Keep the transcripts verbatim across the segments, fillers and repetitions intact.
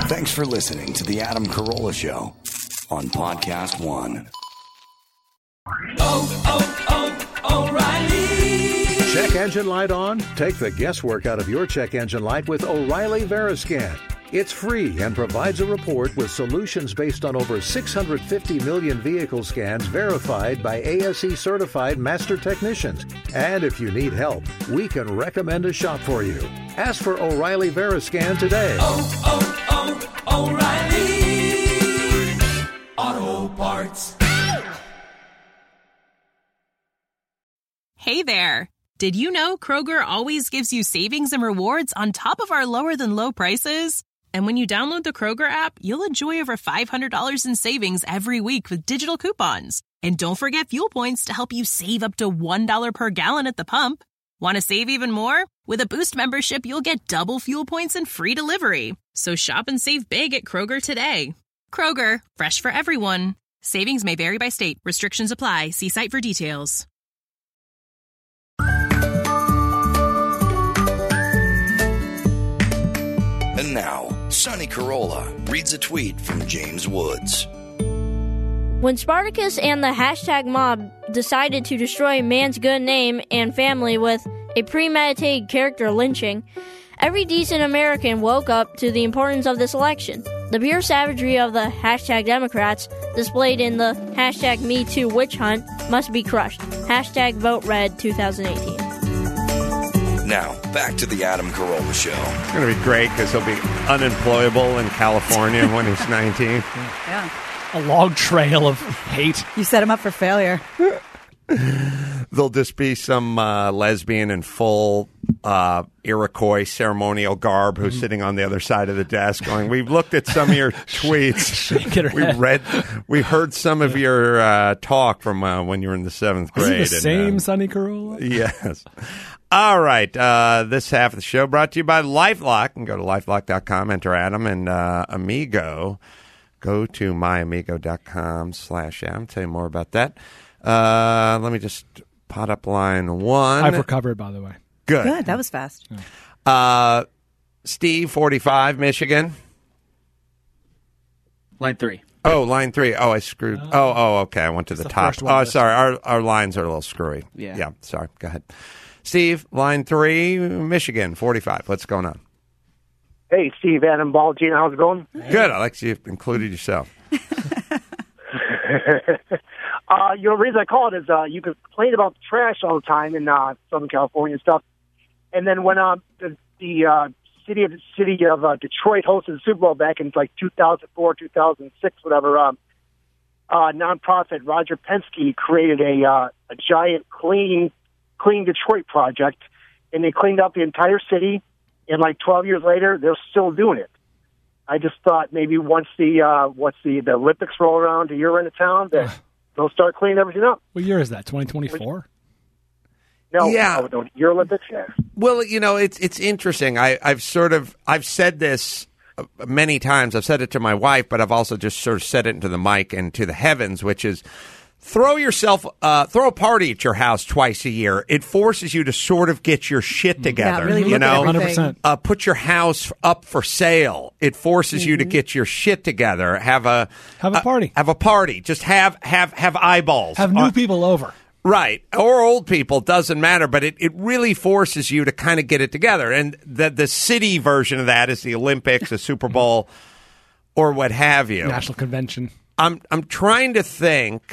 Thanks for listening to The Adam Carolla Show on Podcast One. Oh, oh, oh, O'Reilly. Check engine light on? Take the guesswork out of your check engine light with O'Reilly Veriscan. It's free and provides a report with solutions based on over six hundred fifty million vehicle scans verified by A S E certified master technicians. And if you need help, we can recommend a shop for you. Ask for O'Reilly Veriscan today. Oh, oh, oh, O'Reilly Auto Parts. Hey there. Did you know Kroger always gives you savings and rewards on top of our lower than low prices? And when you download the Kroger app, you'll enjoy over five hundred dollars in savings every week with digital coupons. And don't forget fuel points to help you save up to one dollar per gallon at the pump. Want to save even more? With a Boost membership, you'll get double fuel points and free delivery. So shop and save big at Kroger today. Kroger, fresh for everyone. Savings may vary by state. Restrictions apply. See site for details. And now, Sonny Carolla reads a tweet from James Woods. When Spartacus and the hashtag mob decided to destroy man's good name and family with a premeditated character lynching, every decent American woke up to the importance of this election. The pure savagery of the hashtag Democrats, displayed in the hashtag Me Too witch hunt, must be crushed. Hashtag Vote Red twenty eighteen. Now, back to the Adam Carolla Show. It's going to be great because he'll be unemployable in California when he's nineteen. Yeah. A long trail of hate. You set him up for failure. There'll just be some uh, lesbian in full uh, Iroquois ceremonial garb who's sitting on the other side of the desk going, we've looked at some of your tweets. we read, we heard some of your uh, talk from uh, when you were in the seventh grade. Is it the and, same uh, Sonny Carolla? Yes. All right. Uh, this half of the show brought to you by LifeLock. You can go to lifelock dot com, enter Adam and uh, Amigo. Go to myamigo.com slash Adam. Tell you more about that. Uh, let me just pot up line one. I've recovered, by the way. Good. Good. That was fast. Yeah. Uh, Steve, forty-five, Michigan. Line three. Oh, line three. Oh, I screwed. Oh, oh, oh okay. I went to the, the top. one, Oh, sorry. Our our lines are a little screwy. Yeah. Yeah. Sorry. Go ahead. Steve, line three, Michigan, forty-five. What's going on? Hey, Steve, Adam, Ball, Gina, how's it going? Good. I like you included yourself. uh, you know, the reason I called is uh, you complain about the trash all the time in uh, Southern California and stuff. And then when uh, the, the uh, city of city of uh, Detroit hosted the Super Bowl back in like two thousand four, two thousand six, whatever, um, uh, nonprofit Roger Penske created a uh, a giant clean clean Detroit project, and they cleaned up the entire city. And like twelve years later, they're still doing it. I just thought maybe once the uh, once the, the Olympics roll around to your end of town, that they'll start cleaning everything up. What year is that? twenty twenty-four? No, yeah. no, no, your Olympics. Yeah. Well, you know, it's it's interesting. I, I've sort of I've said this many times. I've said it to my wife, but I've also just sort of said it into the mic and to the heavens, which is. Throw yourself, uh, throw a party at your house twice a year. It forces you to sort of get your shit together. Yeah, really you look know, at one hundred percent. Uh, put your house up for sale. It forces mm-hmm. you to get your shit together. Have a have a party. Uh, have a party. Just have have have eyeballs. Have new uh, people over. Right. Or old people, doesn't matter, but it, it really forces you to kind of get it together. And the the city version of that is the Olympics, the Super Bowl, or what have you. National convention. I'm I'm trying to think.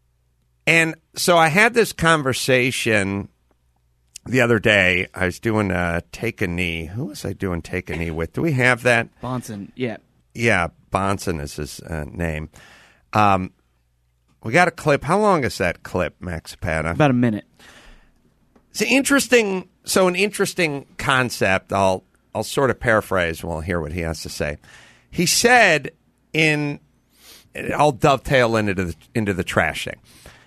And so I had this conversation the other day. I was doing uh, Take a Knee. Who was I doing Take a Knee with? Do we have that? Bonson, yeah. Yeah, Bonson is his uh, name. Um, we got a clip. How long is that clip, Max Zapata? About a minute. It's interesting. So an interesting concept. I'll I'll sort of paraphrase. We'll hear what he has to say. He said in, I'll dovetail into the into the trash thing.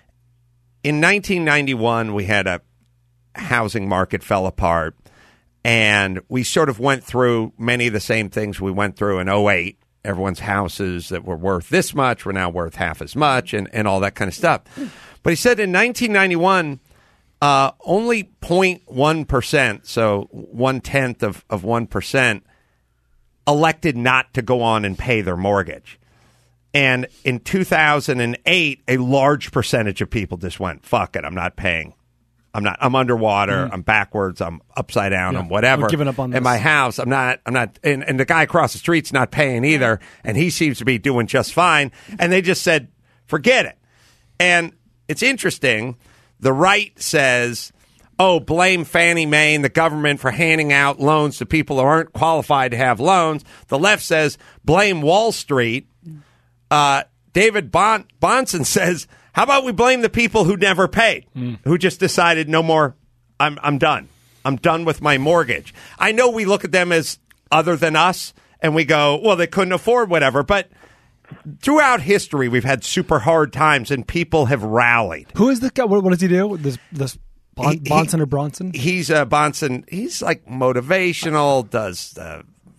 In nineteen ninety-one, we had a housing market fell apart, and we sort of went through many of the same things we went through in oh eight. Everyone's houses that were worth this much were now worth half as much, and, and all that kind of stuff. But he said in nineteen ninety-one, uh, only zero point one percent, so one-tenth of, of one percent, elected not to go on and pay their mortgage. And in two thousand eight, a large percentage of people just went, fuck it, I'm not paying. I'm not. I'm underwater. Mm. I'm backwards. I'm upside down. Yeah, I'm whatever. I'm giving up on this. In my house, I'm not. I'm not. And, and the guy across the street's not paying either, and he seems to be doing just fine. And they just said, forget it. And it's interesting. The right says, oh, blame Fannie Mae and the government for handing out loans to people who aren't qualified to have loans. The left says, blame Wall Street. Uh, David bon- Bonson says, how about we blame the people who never paid, mm. who just decided no more, I'm I'm done. I'm done with my mortgage. I know we look at them as other than us, and we go, well, they couldn't afford whatever. But throughout history, we've had super hard times, and people have rallied. Who is this guy? What, what does he do? This, this bon- he, Bonson or Bronson? He's uh, Bonson. He's like motivational, does uh,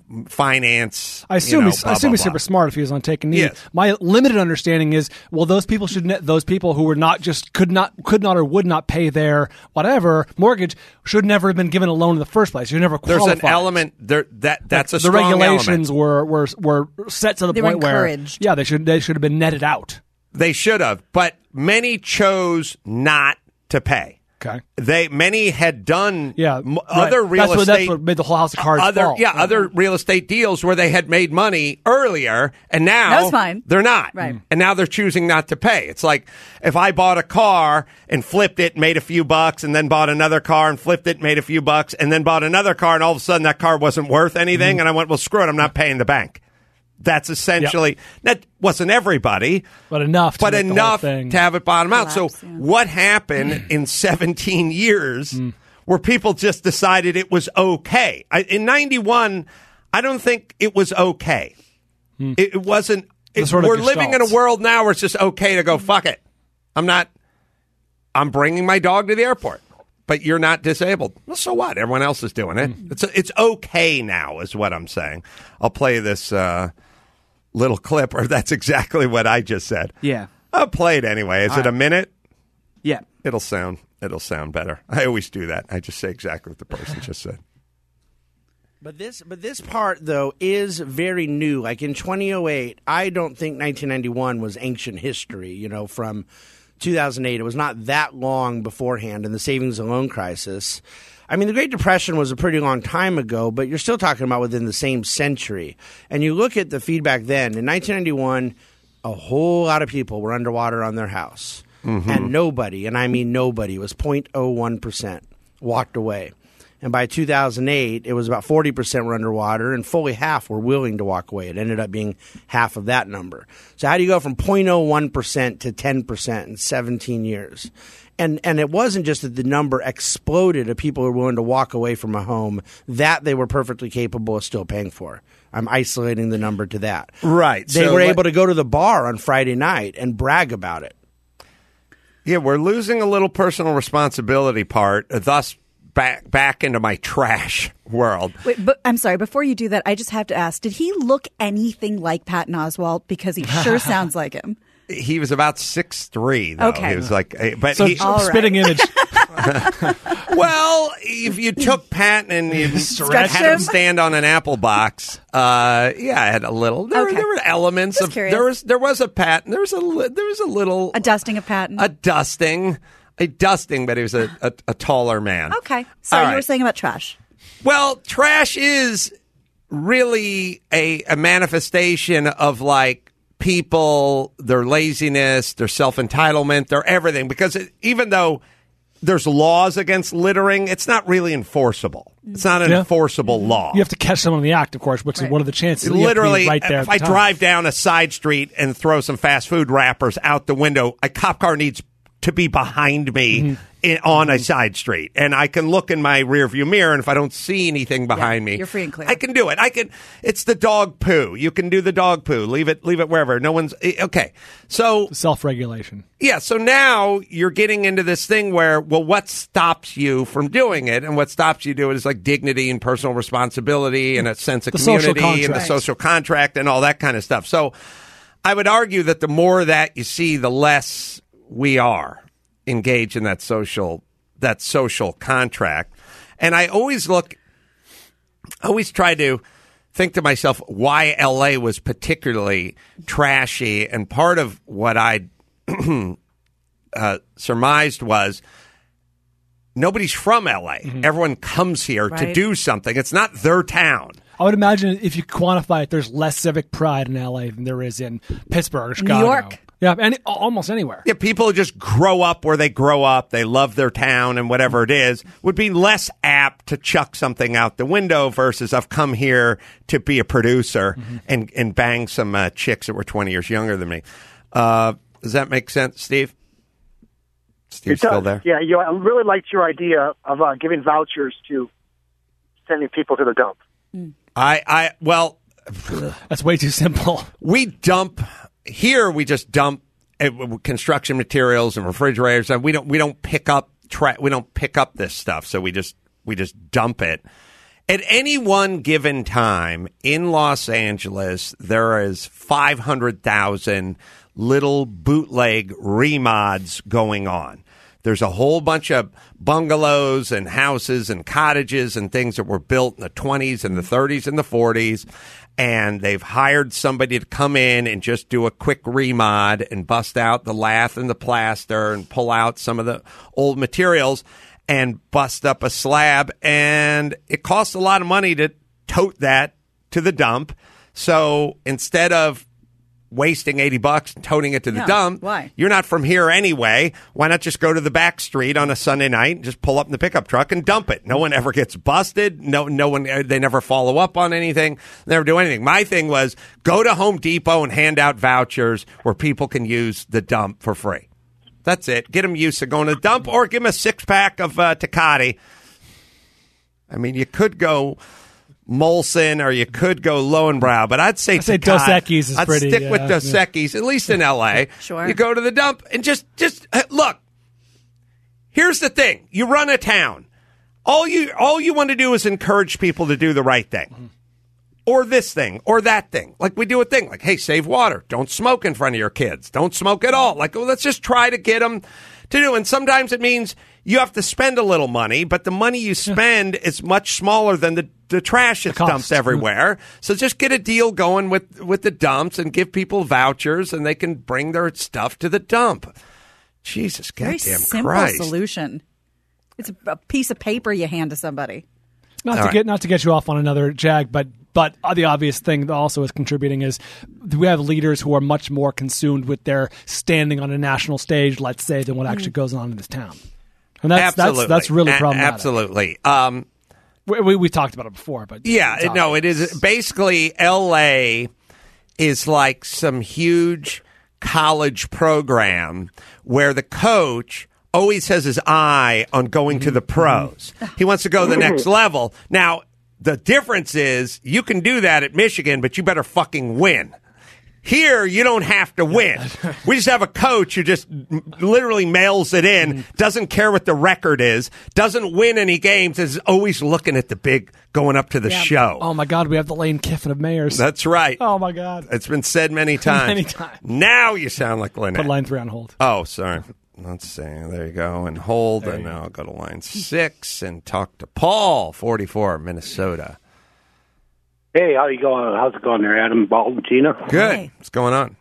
finance. I assume you know, he's, blah, I assume blah, he's blah. super smart if he was on Taking Knee. Yes. My limited understanding is, well, those people should ne- those people who were not just could not could not or would not pay their whatever mortgage should never have been given a loan in the first place. You never qualified. There's an element there that that's like a strong the regulations element. were were were set to the They point were where encouraged. yeah they should they should have been netted out. They should have, but many chose not to pay. Okay. They many had done yeah, m- right. other real that's what, estate. That's what made the whole house of cards other, fall. Yeah, other real estate deals where they had made money earlier, and now That was fine. they're not. Right. And now they're choosing not to pay. It's like if I bought a car and flipped it, made a few bucks, and then bought another car and flipped it, made a few bucks, and then bought another car, and all of a sudden that car wasn't worth anything, mm-hmm. and I went, well, screw it, I'm not paying the bank. That's essentially yep. that wasn't everybody, but enough, to but make enough the whole thing to have it bottom out. collapse, So, yeah. what happened in seventeen years mm. where people just decided it was okay? I, in ninety-one, I don't think it was okay. Mm. It, it wasn't. It, sort of we're living in a world now where it's just okay to go fuck it. I'm not. I'm bringing my dog to the airport. But you're not disabled. Well, so what? Everyone else is doing it. Mm. It's it's okay now, is what I'm saying. I'll play this uh, little clip, or that's exactly what I just said. Yeah, I'll play it anyway. Is All it right. a minute? Yeah, it'll sound it'll sound better. I always do that. I just say exactly what the person just said. But this, but this part though is very new. Like in twenty oh eight, I don't think nineteen ninety-one was ancient history. You know, from two thousand eight, it was not that long beforehand in the savings and loan crisis. I mean, the Great Depression was a pretty long time ago, but you're still talking about within the same century. And you look at the feedback then. In nineteen ninety-one, a whole lot of people were underwater on their house. Mm-hmm. And nobody, and I mean nobody, was zero point zero one percent walked away. And by two thousand eight, it was about forty percent were underwater, and fully half were willing to walk away. It ended up being half of that number. So how do you go from zero point zero one percent to ten percent in seventeen years? And and it wasn't just that the number exploded of people who were willing to walk away from a home that they were perfectly capable of still paying for. I'm isolating the number to that. Right. They so were what, able to go to the bar on Friday night and brag about it. Yeah, we're losing a little personal responsibility part, thus back back into my trash world. Wait, but I'm sorry. Before you do that, I just have to ask: did he look anything like Patton Oswalt? Because he sure sounds like him. He was about six three, though. Okay. He was like, but so he, right. spitting image. Well, if you took Patton and you Stretched had him him? stand on an apple box, uh, yeah, I had a little. There, Okay. there were elements Just of curious. there was there was a Patton. There was a li- there was a little A dusting of Patton. a dusting, a dusting, but he was a, a, a taller man. Okay. So All you right. were saying about trash. Well, trash is really a, a manifestation of like people, their laziness, their self-entitlement, their everything. Because it, even though there's laws against littering, it's not really enforceable. It's not an Yeah. enforceable law. You have to catch someone in the act, of course, which Right. is one of the chances. that you have to be Literally, right there. if at I the time. drive down a side street and throw some fast food wrappers out the window, a cop car needs to be behind me Mm-hmm. in, on a side street. And I can look in my rearview mirror, and if I don't see anything behind me, you're free and clear. I can do it. I can. It's the dog poo. You can do the dog poo. Leave it. Leave it wherever. No one's okay. So Self-regulation. yeah. So now you're getting into this thing where, well, what stops you from doing it, and what stops you doing is like dignity and personal responsibility and a sense of The social community and the contract. social contract and all that kind of stuff. So I would argue that the more that you see, the less we are engaged in that social that social contract. And I always look, I always try to think to myself why L A was particularly trashy, and part of what I uh, surmised was nobody's from L A. Mm-hmm. Everyone comes here right. to do something. It's not their town. I would imagine if you quantify it, there's less civic pride in L A than there is in Pittsburgh or Chicago. New York. Yeah, and almost anywhere. Yeah, people who just grow up where they grow up, they love their town and whatever it is, would be less apt to chuck something out the window versus I've come here to be a producer mm-hmm. and, and bang some uh, chicks that were twenty years younger than me. Uh, does that make sense, Steve? Steve's still there? Yeah, you know, I really liked your idea of uh, giving vouchers to sending people to the dump. Mm. I, I, well... That's way too simple. We dump... Here we just dump uh, construction materials and refrigerators. And we don't we don't pick up tra- we don't pick up this stuff. So we just we just dump it. At any one given time in Los Angeles, there is five hundred thousand little bootleg remods going on. There's a whole bunch of bungalows and houses and cottages and things that were built in the twenties and the thirties and the forties. And they've hired somebody to come in and just do a quick remod and bust out the lath and the plaster and pull out some of the old materials and bust up a slab. And it costs a lot of money to tote that to the dump. So instead of wasting eighty bucks and toting it to the yeah, dump. Why? You're not from here anyway. Why not just go to the back street on a Sunday night and just pull up in the pickup truck and dump it? No one ever gets busted. No, no one, they never follow up on anything. Never do anything. My thing was go to Home Depot and hand out vouchers where people can use the dump for free. That's it. Get them used to going to the dump or give them a six pack of uh, Tecate. I mean, you could go Molson, or you could go Lowenbrow, but I'd say, I'd say Dos Equis is I'd pretty. stick yeah, with Dos yeah. Equis, at least in L A. Sure. You go to the dump and just, just look. Here's the thing: you run a town. All you, all you want to do is encourage people to do the right thing, mm-hmm. or this thing, or that thing. Like we do a thing, like, hey, save water. Don't smoke in front of your kids. Don't smoke at all. Like, well, let's just try to get them to do. And sometimes it means you have to spend a little money, but the money you spend yeah. is much smaller than the, the trash that's dumped everywhere. So just get a deal going with, with the dumps and give people vouchers, and they can bring their stuff to the dump. Jesus, Very goddamn simple Christ. solution. It's a, a piece of paper you hand to somebody. Not All to right. get not to get you off on another jag, but but the obvious thing that also is contributing is we have leaders who are much more consumed with their standing on a national stage, let's say, than what actually goes on in this town. And that's Absolutely. that's that's really A- problematic. Absolutely. Um, we, we we talked about it before, but yeah, it's no, obvious. it is basically L A is like some huge college program where the coach always has his eye on going to the pros. He wants to go to the next level. Now, the difference is you can do that at Michigan, but you better fucking win. Here, you don't have to win. We just have a coach who just literally mails it in, doesn't care what the record is, doesn't win any games, is always looking at the big going up to the Yeah. show. Oh, my God, we have the Lane Kiffin of mayors. That's right. Oh, my God. It's been said many times. Many times. Now you sound like Lynette. Put line three on hold. Oh, sorry. Let's see. There you go. And hold. And now I'll go to line six and talk to Paul, forty-four, Minnesota. Hey, how you going? How's it going there, Adam, Balton, Gina? Good. Hey. What's going on?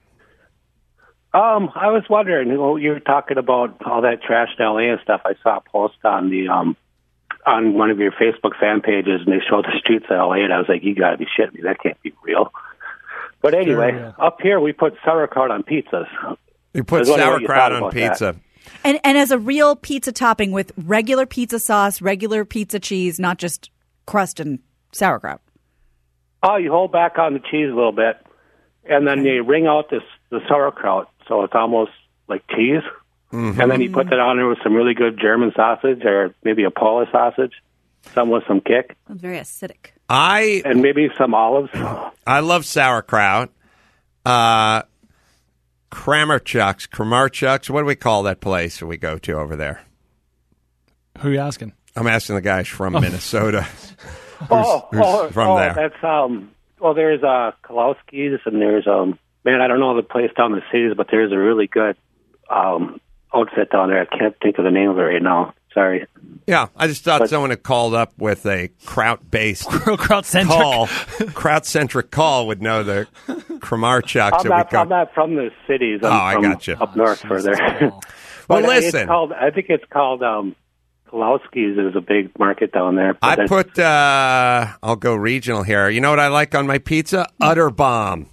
Um, I was wondering, you know, you were talking about all that trash in L A and stuff. I saw a post on the um on one of your Facebook fan pages, and they showed the streets of L A, and I was like, you got to be shitting me. That can't be real. But anyway, Sure, yeah. up here we put sauerkraut on pizzas. You I put was wondering what you sauerkraut thought on about pizza. And and as a real pizza topping with regular pizza sauce, regular pizza cheese, not just crust and sauerkraut. Oh, you hold back on the cheese a little bit, and then you wring out this the sauerkraut, so it's almost like cheese. Mm-hmm. And then you put that on there with some really good German sausage, or maybe a Polish sausage, some with some kick, It's very acidic. I and maybe some olives. I love sauerkraut. Uh, Kramerchuck's, Kramerchuck's. What do we call that place that we go to over there? Who are you asking? I'm asking the guys from Minnesota. who's, oh, who's oh, from oh, there? that's um. Well, there's uh Kalowski's, and there's um. Man, I don't know the place down in the cities, but there's a really good um outfit down there. I can't think of the name of it right now. Sorry. Yeah, I just thought But- someone had called up with a Kraut-based Kraut-centric. call. Kraut-centric call would know the Kramarchucks. I'm that we not, call- I'm not from the cities. I'm Oh, I from got you. up north further. Well, But, uh, listen. It's called, I think it's called um, Pulowski's is a big market down there. But I then- put, uh, I'll go regional here. You know what I like on my pizza? Utter bomb.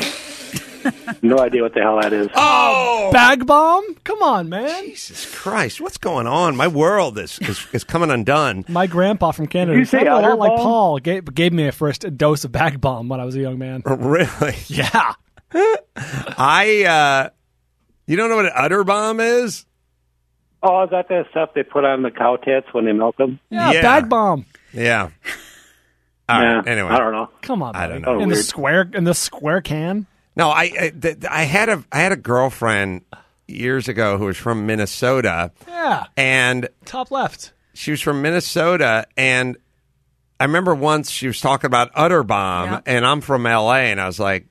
no idea what the hell that is. Oh! Bag bomb? Come on, man. Jesus Christ, what's going on? My world is, is, is coming undone. My grandpa from Canada, you say sounded a lot Utter like Bomb? Paul, gave, gave me a first dose of bag bomb when I was a young man. Really? Yeah. I, uh, you don't know what an utter bomb is? Oh, is that the stuff they put on the cow tits when they milk them? Yeah, Yeah. bag bomb. Yeah. All right, Yeah, anyway. I don't know. Come on, I buddy. don't know. In the Weird. square, in the square can. No, I, I, th- I had a, I had a girlfriend years ago who was from Minnesota, Yeah. and Top left. she was from Minnesota, and I remember once she was talking about Utter Bomb, Yeah. and I'm from L A, and I was like,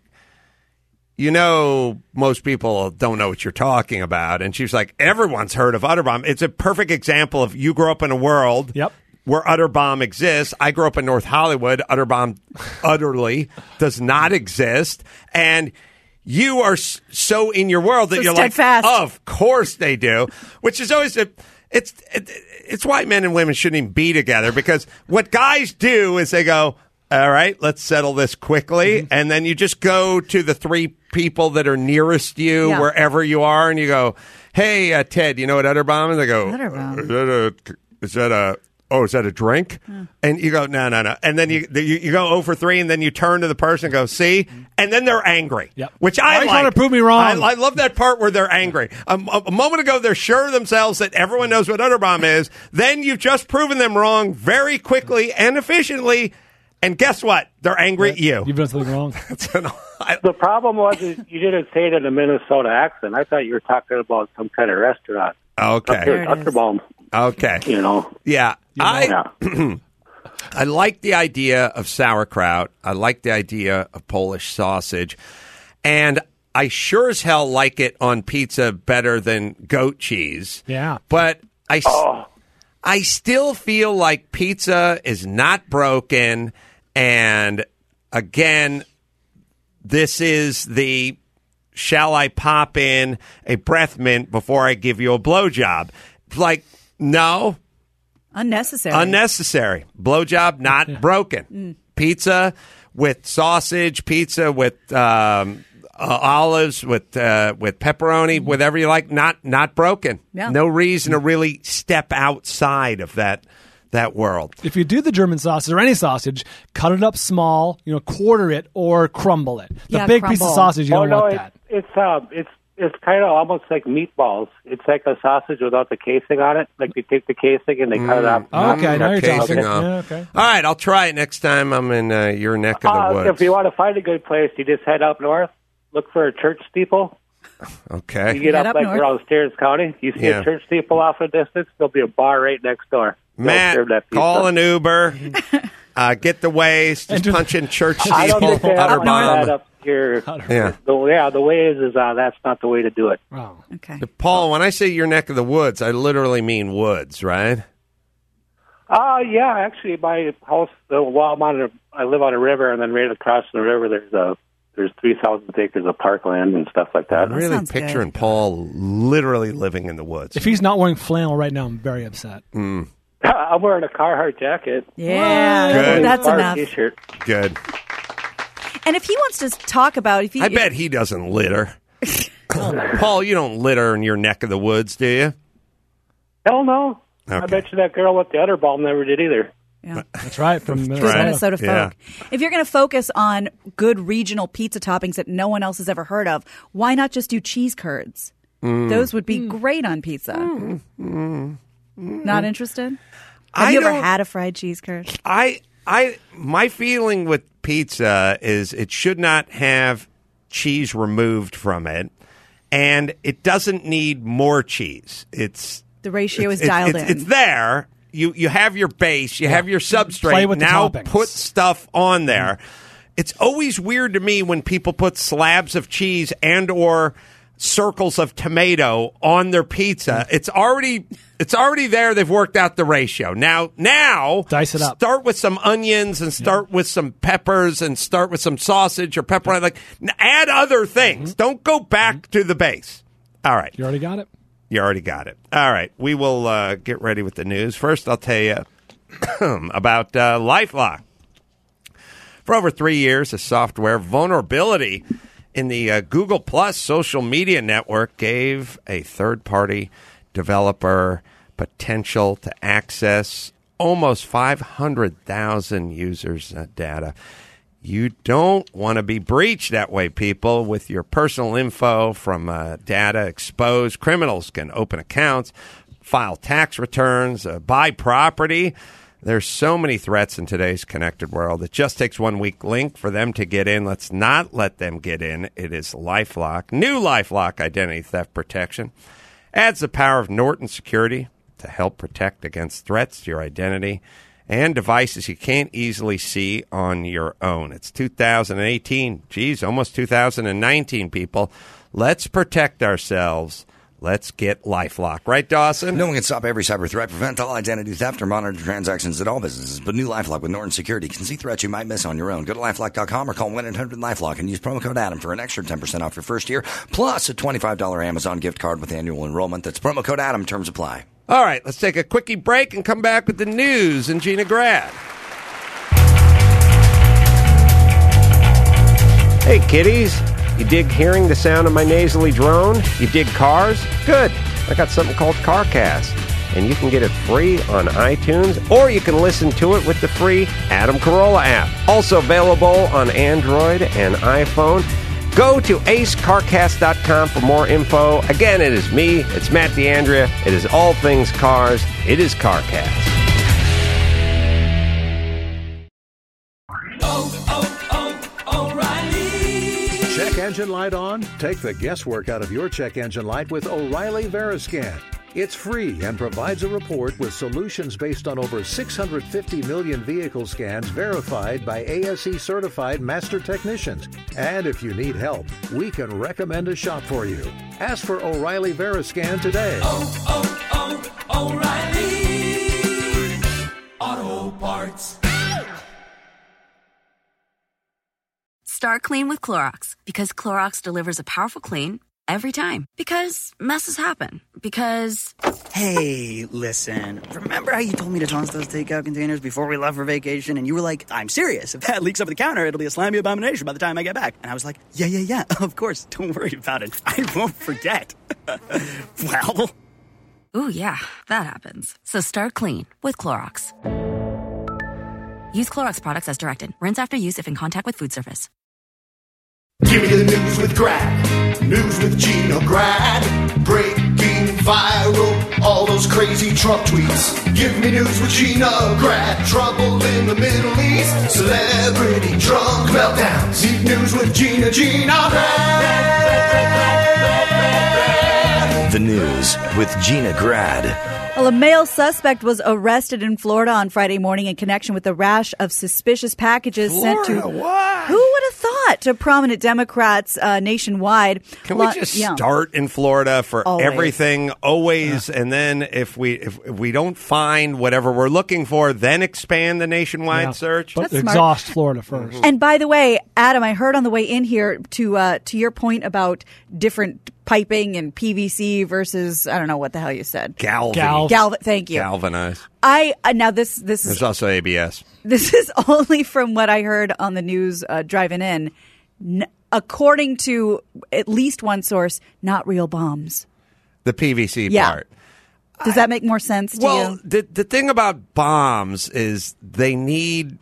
you know, most people don't know what you're talking about. And she was like, everyone's heard of Utter Bomb. It's a perfect example of you grew up in a world Yep. where Utter Bomb exists. I grew up in North Hollywood. Utter Bomb utterly does not exist. And you are s- so in your world that So you're steadfast. like, of course they do, which is always a, it's, it, it's why men and women shouldn't even be together, because what guys do is they go, all right, let's settle this quickly. Mm-hmm. And then you just go to the three people that are nearest you, Yeah. wherever you are, and you go, hey, uh, Ted, you know what Utter Bomb is? They go, Utter Bomb. is that a, is that a, oh, is that a drink? And you go, no, no, no. And then you, you you go oh for three, and then you turn to the person and go, see? And then they're angry. Yep. Which Why I are you like. trying to prove me wrong? I, I love that part where they're angry. Um, a, a moment ago, they're sure of themselves that everyone knows what Utter Bomb is. Then you've just proven them wrong very quickly and efficiently. And guess what? They're angry at you. You've done something wrong. I- The problem was is you didn't say it in a Minnesota accent. I thought you were talking about some kind of restaurant. Up okay. here at Utterbomb, Okay. you know. Yeah. I, Yeah. I like the idea of sauerkraut. I like the idea of Polish sausage. And I sure as hell like it on pizza better than goat cheese. Yeah. But I, s- Oh. I still feel like pizza is not broken. And again, this is the shall I pop in a breath mint before I give you a blowjob? Like, no. Unnecessary. Unnecessary. Blowjob, not broken. Pizza with sausage, pizza with um, uh, olives, with uh, with pepperoni, whatever you like, not not broken. Yeah. No reason to really step outside of that that world. If you do the German sausage or any sausage, cut it up small, you know, quarter it or crumble it. The Yeah, big piece crumble. of sausage, you Oh don't no, want it's that. it's uh, it's it's kind of almost like meatballs. It's like a sausage without the casing on it. Like they take the casing and they cut it off. Okay, now you're Casing talking. off. Yeah, okay. All right, I'll try it next time I'm in uh, your neck of the Uh, woods. if you want to find a good place, you just head up north. Look for a church steeple. Okay. You get Head up, up like north. around Stearns County. You see Yeah. a church steeple off in the distance. There'll be a bar right next door. They'll Matt, serve that pizza. call an Uber. uh, get the ways. Just And just- punch in church I don't think they have Utter that Bomb. up here. Yeah. The, yeah, the way is is uh, that's not the way to do it. Wow. Okay. Paul, when I say your neck of the woods, I literally mean woods, right? Uh yeah, actually, my house. The, well, I'm on a, I live on a river, and then right across the river, there's a there's three thousand acres of parkland and stuff like that. I'm really sounds good. picturing Paul literally living in the woods. If he's not wearing flannel right now, I'm very upset. Mm. I'm wearing a Carhartt jacket. Yeah, Good. that's Bar enough. T-shirt. Good. And if he wants to talk about, if he, I bet he doesn't litter. Paul, you don't litter in your neck of the woods, do you? Hell no. I Okay. bet you that girl with the udder ball never did either. yeah. That's right. From Good Minnesota. Minnesota Yeah. folk. If you're going to focus on good regional pizza toppings that no one else has ever heard of, why not just do cheese curds? Mm. Those would be great on pizza. Not interested? Have I you ever don't- had a fried cheese curd? I, I, my feeling with pizza is it should not have cheese removed from it, and it doesn't need more cheese. It's The ratio it's, is dialed it's, in. It's there. You you have your base. You have your substrate. Play with the now toppings. put stuff on there. It's always weird to me when people put slabs of cheese and or circles of tomato on their pizza. It's already it's already there. They've worked out the ratio. Now, now dice it up. Start with some onions and start yeah. with some peppers and start with some sausage or pepperoni. Like, add other things. Mm-hmm. Don't go back mm-hmm. to the base. All right. You already got it? You already got it. All right. We will uh, get ready with the news. First, I'll tell you about uh, LifeLock. For over three years, a software vulnerability in the uh, Google Plus social media network gave a third-party developer potential to access almost five hundred thousand users' uh, data. You don't want to be breached that way, people, with your personal info from uh, data exposed. Criminals can open accounts, file tax returns, uh, buy property. There's so many threats in today's connected world. It just takes one weak link for them to get in. Let's not let them get in. It is LifeLock. New LifeLock Identity Theft Protection adds the power of Norton Security to help protect against threats to your identity and devices you can't easily see on your own. It's two thousand eighteen. Geez, almost two thousand nineteen, people. Let's protect ourselves. Let's get LifeLock. Right, Dawson? No one can stop every cyber threat, prevent all identity theft, or monitor transactions at all businesses. But new LifeLock with Norton Security can see threats you might miss on your own. Go to LifeLock dot com or call one eight hundred LifeLock and use promo code Adam for an extra ten percent off your first year, plus a twenty-five dollars Amazon gift card with annual enrollment. That's promo code Adam. Terms apply. All right, let's take a quickie break and come back with the news and Gina Grad. Hey, kiddies. You dig hearing the sound of my nasally drone? You dig cars? Good. I got something called CarCast, and you can get it free on iTunes, or you can listen to it with the free Adam Carolla app. Also available on Android and iPhone. Go to ace car cast dot com for more info. Again, it is me. It's Matt D'Andrea. It is all things cars. It is CarCast. Check engine light on? Take the guesswork out of your check engine light with O'Reilly Veriscan. It's free and provides a report with solutions based on over six hundred fifty million vehicle scans verified by A S E certified master technicians. And if you need help, we can recommend a shop for you. Ask for O'Reilly Veriscan today. Oh, oh, oh, O'Reilly Auto Parts. Start clean with Clorox, because Clorox delivers a powerful clean every time. Because messes happen. Because... Hey, listen. Remember how you told me to toss those takeout containers before we left for vacation? And you were like, I'm serious. If that leaks over the counter, it'll be a slimy abomination by the time I get back. And I was like, yeah, yeah, yeah. Of course. Don't worry about it. I won't forget. Well... Ooh, yeah. That happens. So start clean with Clorox. Use Clorox products as directed. Rinse after use if in contact with food surface. Give me the news with Grad. News with Gina Grad. Breaking viral, all those crazy Trump tweets. Give me news with Gina Grad. Trouble in the Middle East. Celebrity drunk meltdowns. Need news with Gina, Gina Grad. The news with Gina Grad. Well, a male suspect was arrested in Florida on Friday morning in connection with a rash of suspicious packages Florida, sent to... what? Who would have thought? To prominent Democrats uh, nationwide. Can we just yeah. start in Florida for always. everything, always, yeah. and then if we if, if we don't find whatever we're looking for, then expand the nationwide yeah. search? But That's exhaust smart. Florida first. Mm-hmm. And by the way, Adam, I heard on the way in here to uh, to your point about different piping and P V C versus, I don't know what the hell you said. Galvan. Gal- Galvan. Thank you. Galvanized. I uh, now this this is There's also A B S. This is only from what I heard on the news uh, driving in. N- according to at least one source, not real bombs. The P V C yeah. part. Does that make more sense to well, you? the the thing about bombs is they need.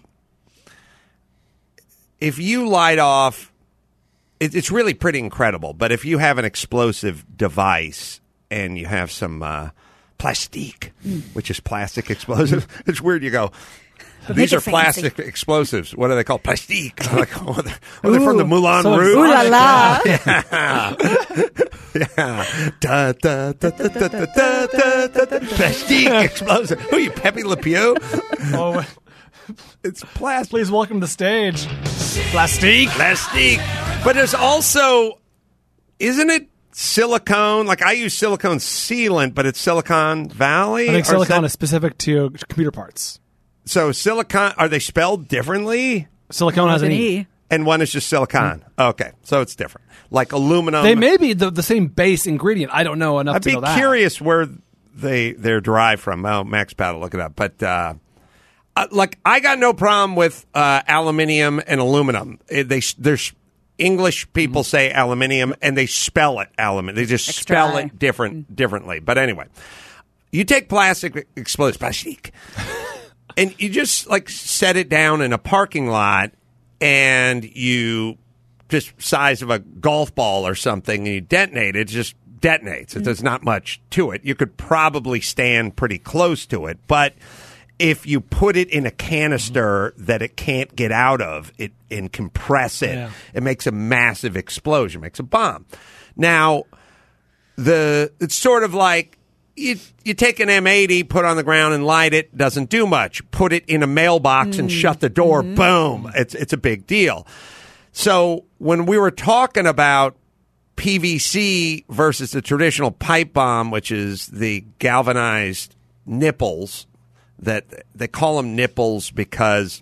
If you light off, it, it's really pretty incredible. But if you have an explosive device and you have some uh, plastique, mm. which is plastic explosive, it's weird. You go. These are plastic explosives. What are they called? Plastique. Like, oh, they're, oh, they're from the Moulin so Rouge. Ooh la la. Yeah. yeah. Da, da, da, da, da, da, da, da, da. Plastique explosive. Who are you, Pepe Le Pew? Oh, it's plastic. Please welcome to the stage. Plastique. Plastique. But there's also, isn't it silicone. Like I use silicone sealant, but it's Silicon Valley. I think Or silicone that- is specific to computer parts. So silicon, are they spelled differently? Silicone has an E. And one is just silicon. Okay, so it's different. Like aluminum. They may be the, the same base ingredient. I don't know enough I'd to be know that. curious where they they're derived from. Oh, Max Paddle, look it up. But uh, uh, like, I got no problem with uh, aluminium and aluminum. Uh, They there's English people Mm-hmm. say aluminium and they spell it aluminium. They just Extra spell I. it different differently. But anyway, you take plastic explodes plastic, and you just like set it down in a parking lot, and you just size of a golf ball or something, and you detonate it. It just detonates. It There's not much to it. You could probably stand pretty close to it, but if you put it in a canister that it can't get out of, it and compress it, Yeah. it makes a massive explosion, makes a bomb. Now, the it's sort of like you you take an M eighty, put it on the ground and light it, doesn't do much. Put it in a mailbox and shut the door, boom. It's it's a big deal. So when we were talking about P V C versus the traditional pipe bomb, which is the galvanized nipples, that they call them nipples because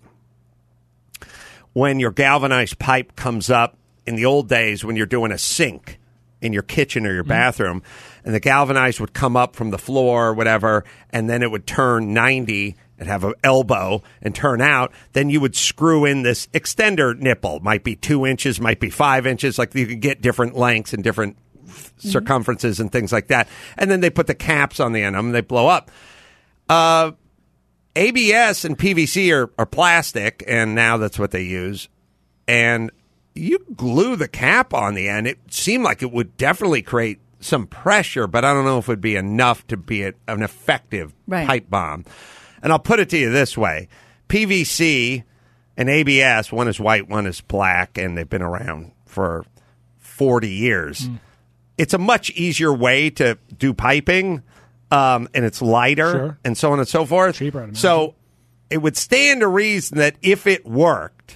when your galvanized pipe comes up in the old days when you're doing a sink in your kitchen or your bathroom, and the galvanized would come up from the floor or whatever, and then it would turn ninety and have an elbow and turn out, then you would screw in this extender nipple. Might be two inches, might be five inches. Like you could get different lengths and different circumferences and things like that. And then they put the caps on the end of them and they blow up. Uh, A B S and P V C are, are plastic, and now that's what they use. And you glue the cap on the end. It seemed like it would definitely create some pressure, but I don't know if it would be enough to be a, an effective Right. pipe bomb. And I'll put it to you this way. P V C and A B S, one is white, one is black, and they've been around for forty years. It's a much easier way to do piping, um, and it's lighter, Sure. and so on and so forth. Cheaper, I'd imagine. So it would stand to reason that if it worked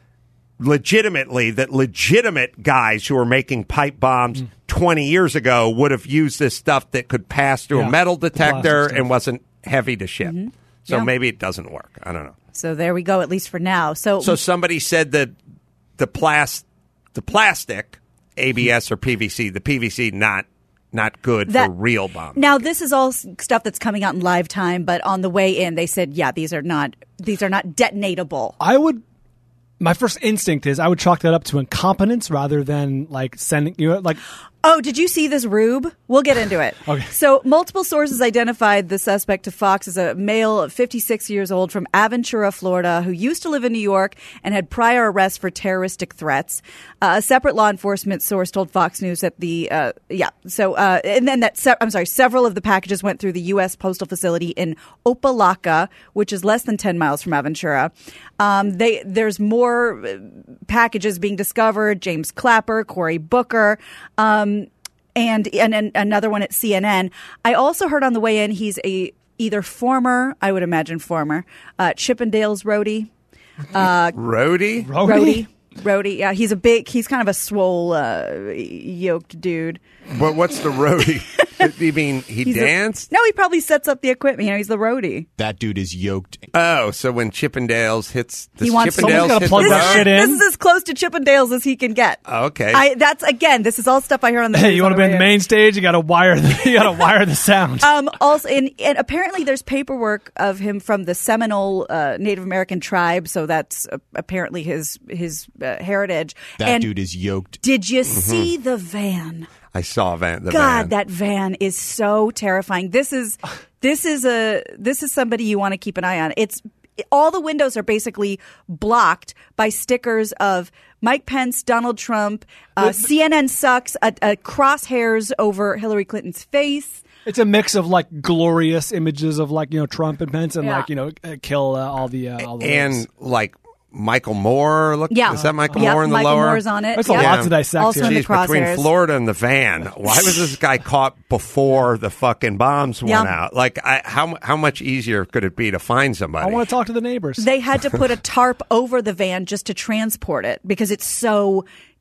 legitimately, that legitimate guys who were making pipe bombs Mm. twenty years ago would have used this stuff that could pass through Yeah, a metal the detector plastic stuff. and wasn't heavy to ship. So Yeah. maybe it doesn't work. I don't know. So there we go, at least for now. So, So somebody said that the plas- the plastic, A B S or P V C, the P V C not not good That- for real bombs. now this is all s- stuff that's coming out in live time, but on the way in, they said, yeah, these are not these are not detonatable. I would. My first instinct is I would chalk that up to incompetence rather than like sending you know, like. Oh, did you see this rube? We'll get into it. Okay. So, multiple sources identified the suspect to Fox as a male of fifty-six years old from Aventura, Florida, who used to live in New York and had prior arrests for terroristic threats. Uh, a separate law enforcement source told Fox News that the, uh, yeah, so, uh, and then that, se- I'm sorry, several of the packages went through the U S postal facility in Opelika, which is less than ten miles from Aventura. Um, they, there's more uh, packages being discovered. James Clapper, Cory Booker, um, and, and and another one at C N N. I also heard on the way in he's a either former, I would imagine former, uh, Chippendales roadie. Uh, Roadie? roadie. Roadie. Yeah, he's a big, he's kind of a swole, uh, yoked dude. But what's the roadie? You mean he He's a- danced? no, he probably sets up the equipment. You know, he's the roadie. That dude is yoked. Oh, so when Chippendales hits, does He wants- Chippendales Someone's gotta hit plug the that road? shit in. This is as close to Chippendales as he can get. Okay. I, that's again. This is all stuff I heard on the. Hey, news you on want to be on way the in. main stage? You got to wire the you got to wire the sound. Um, also, and, and apparently there's paperwork of him from the Seminole uh, Native American tribe, so that's uh, apparently his his uh, heritage. That and dude is yoked. did you see the van? I saw van, the God, van. that van is so terrifying. This is this is a this is somebody you want to keep an eye on. It's all the windows are basically blocked by stickers of Mike Pence, Donald Trump, uh, C N N sucks, a, a crosshairs over Hillary Clinton's face. It's a mix of like glorious images of like you know Trump and Pence and Yeah. like you know uh, kill uh, all the uh, all the and libs. like Michael Moore. Look, Yeah. is that Michael Yep, Moore in the Michael lower? Moore's on it. That's a Yep. lot to dissect Also here. in the Jeez, between crosshairs. Florida and the van, why was this guy caught before the fucking bombs went Yeah. out? Like, I, how how much easier could it be to find somebody? I want to talk to the neighbors. They had to put a tarp over the van just to transport it because it's so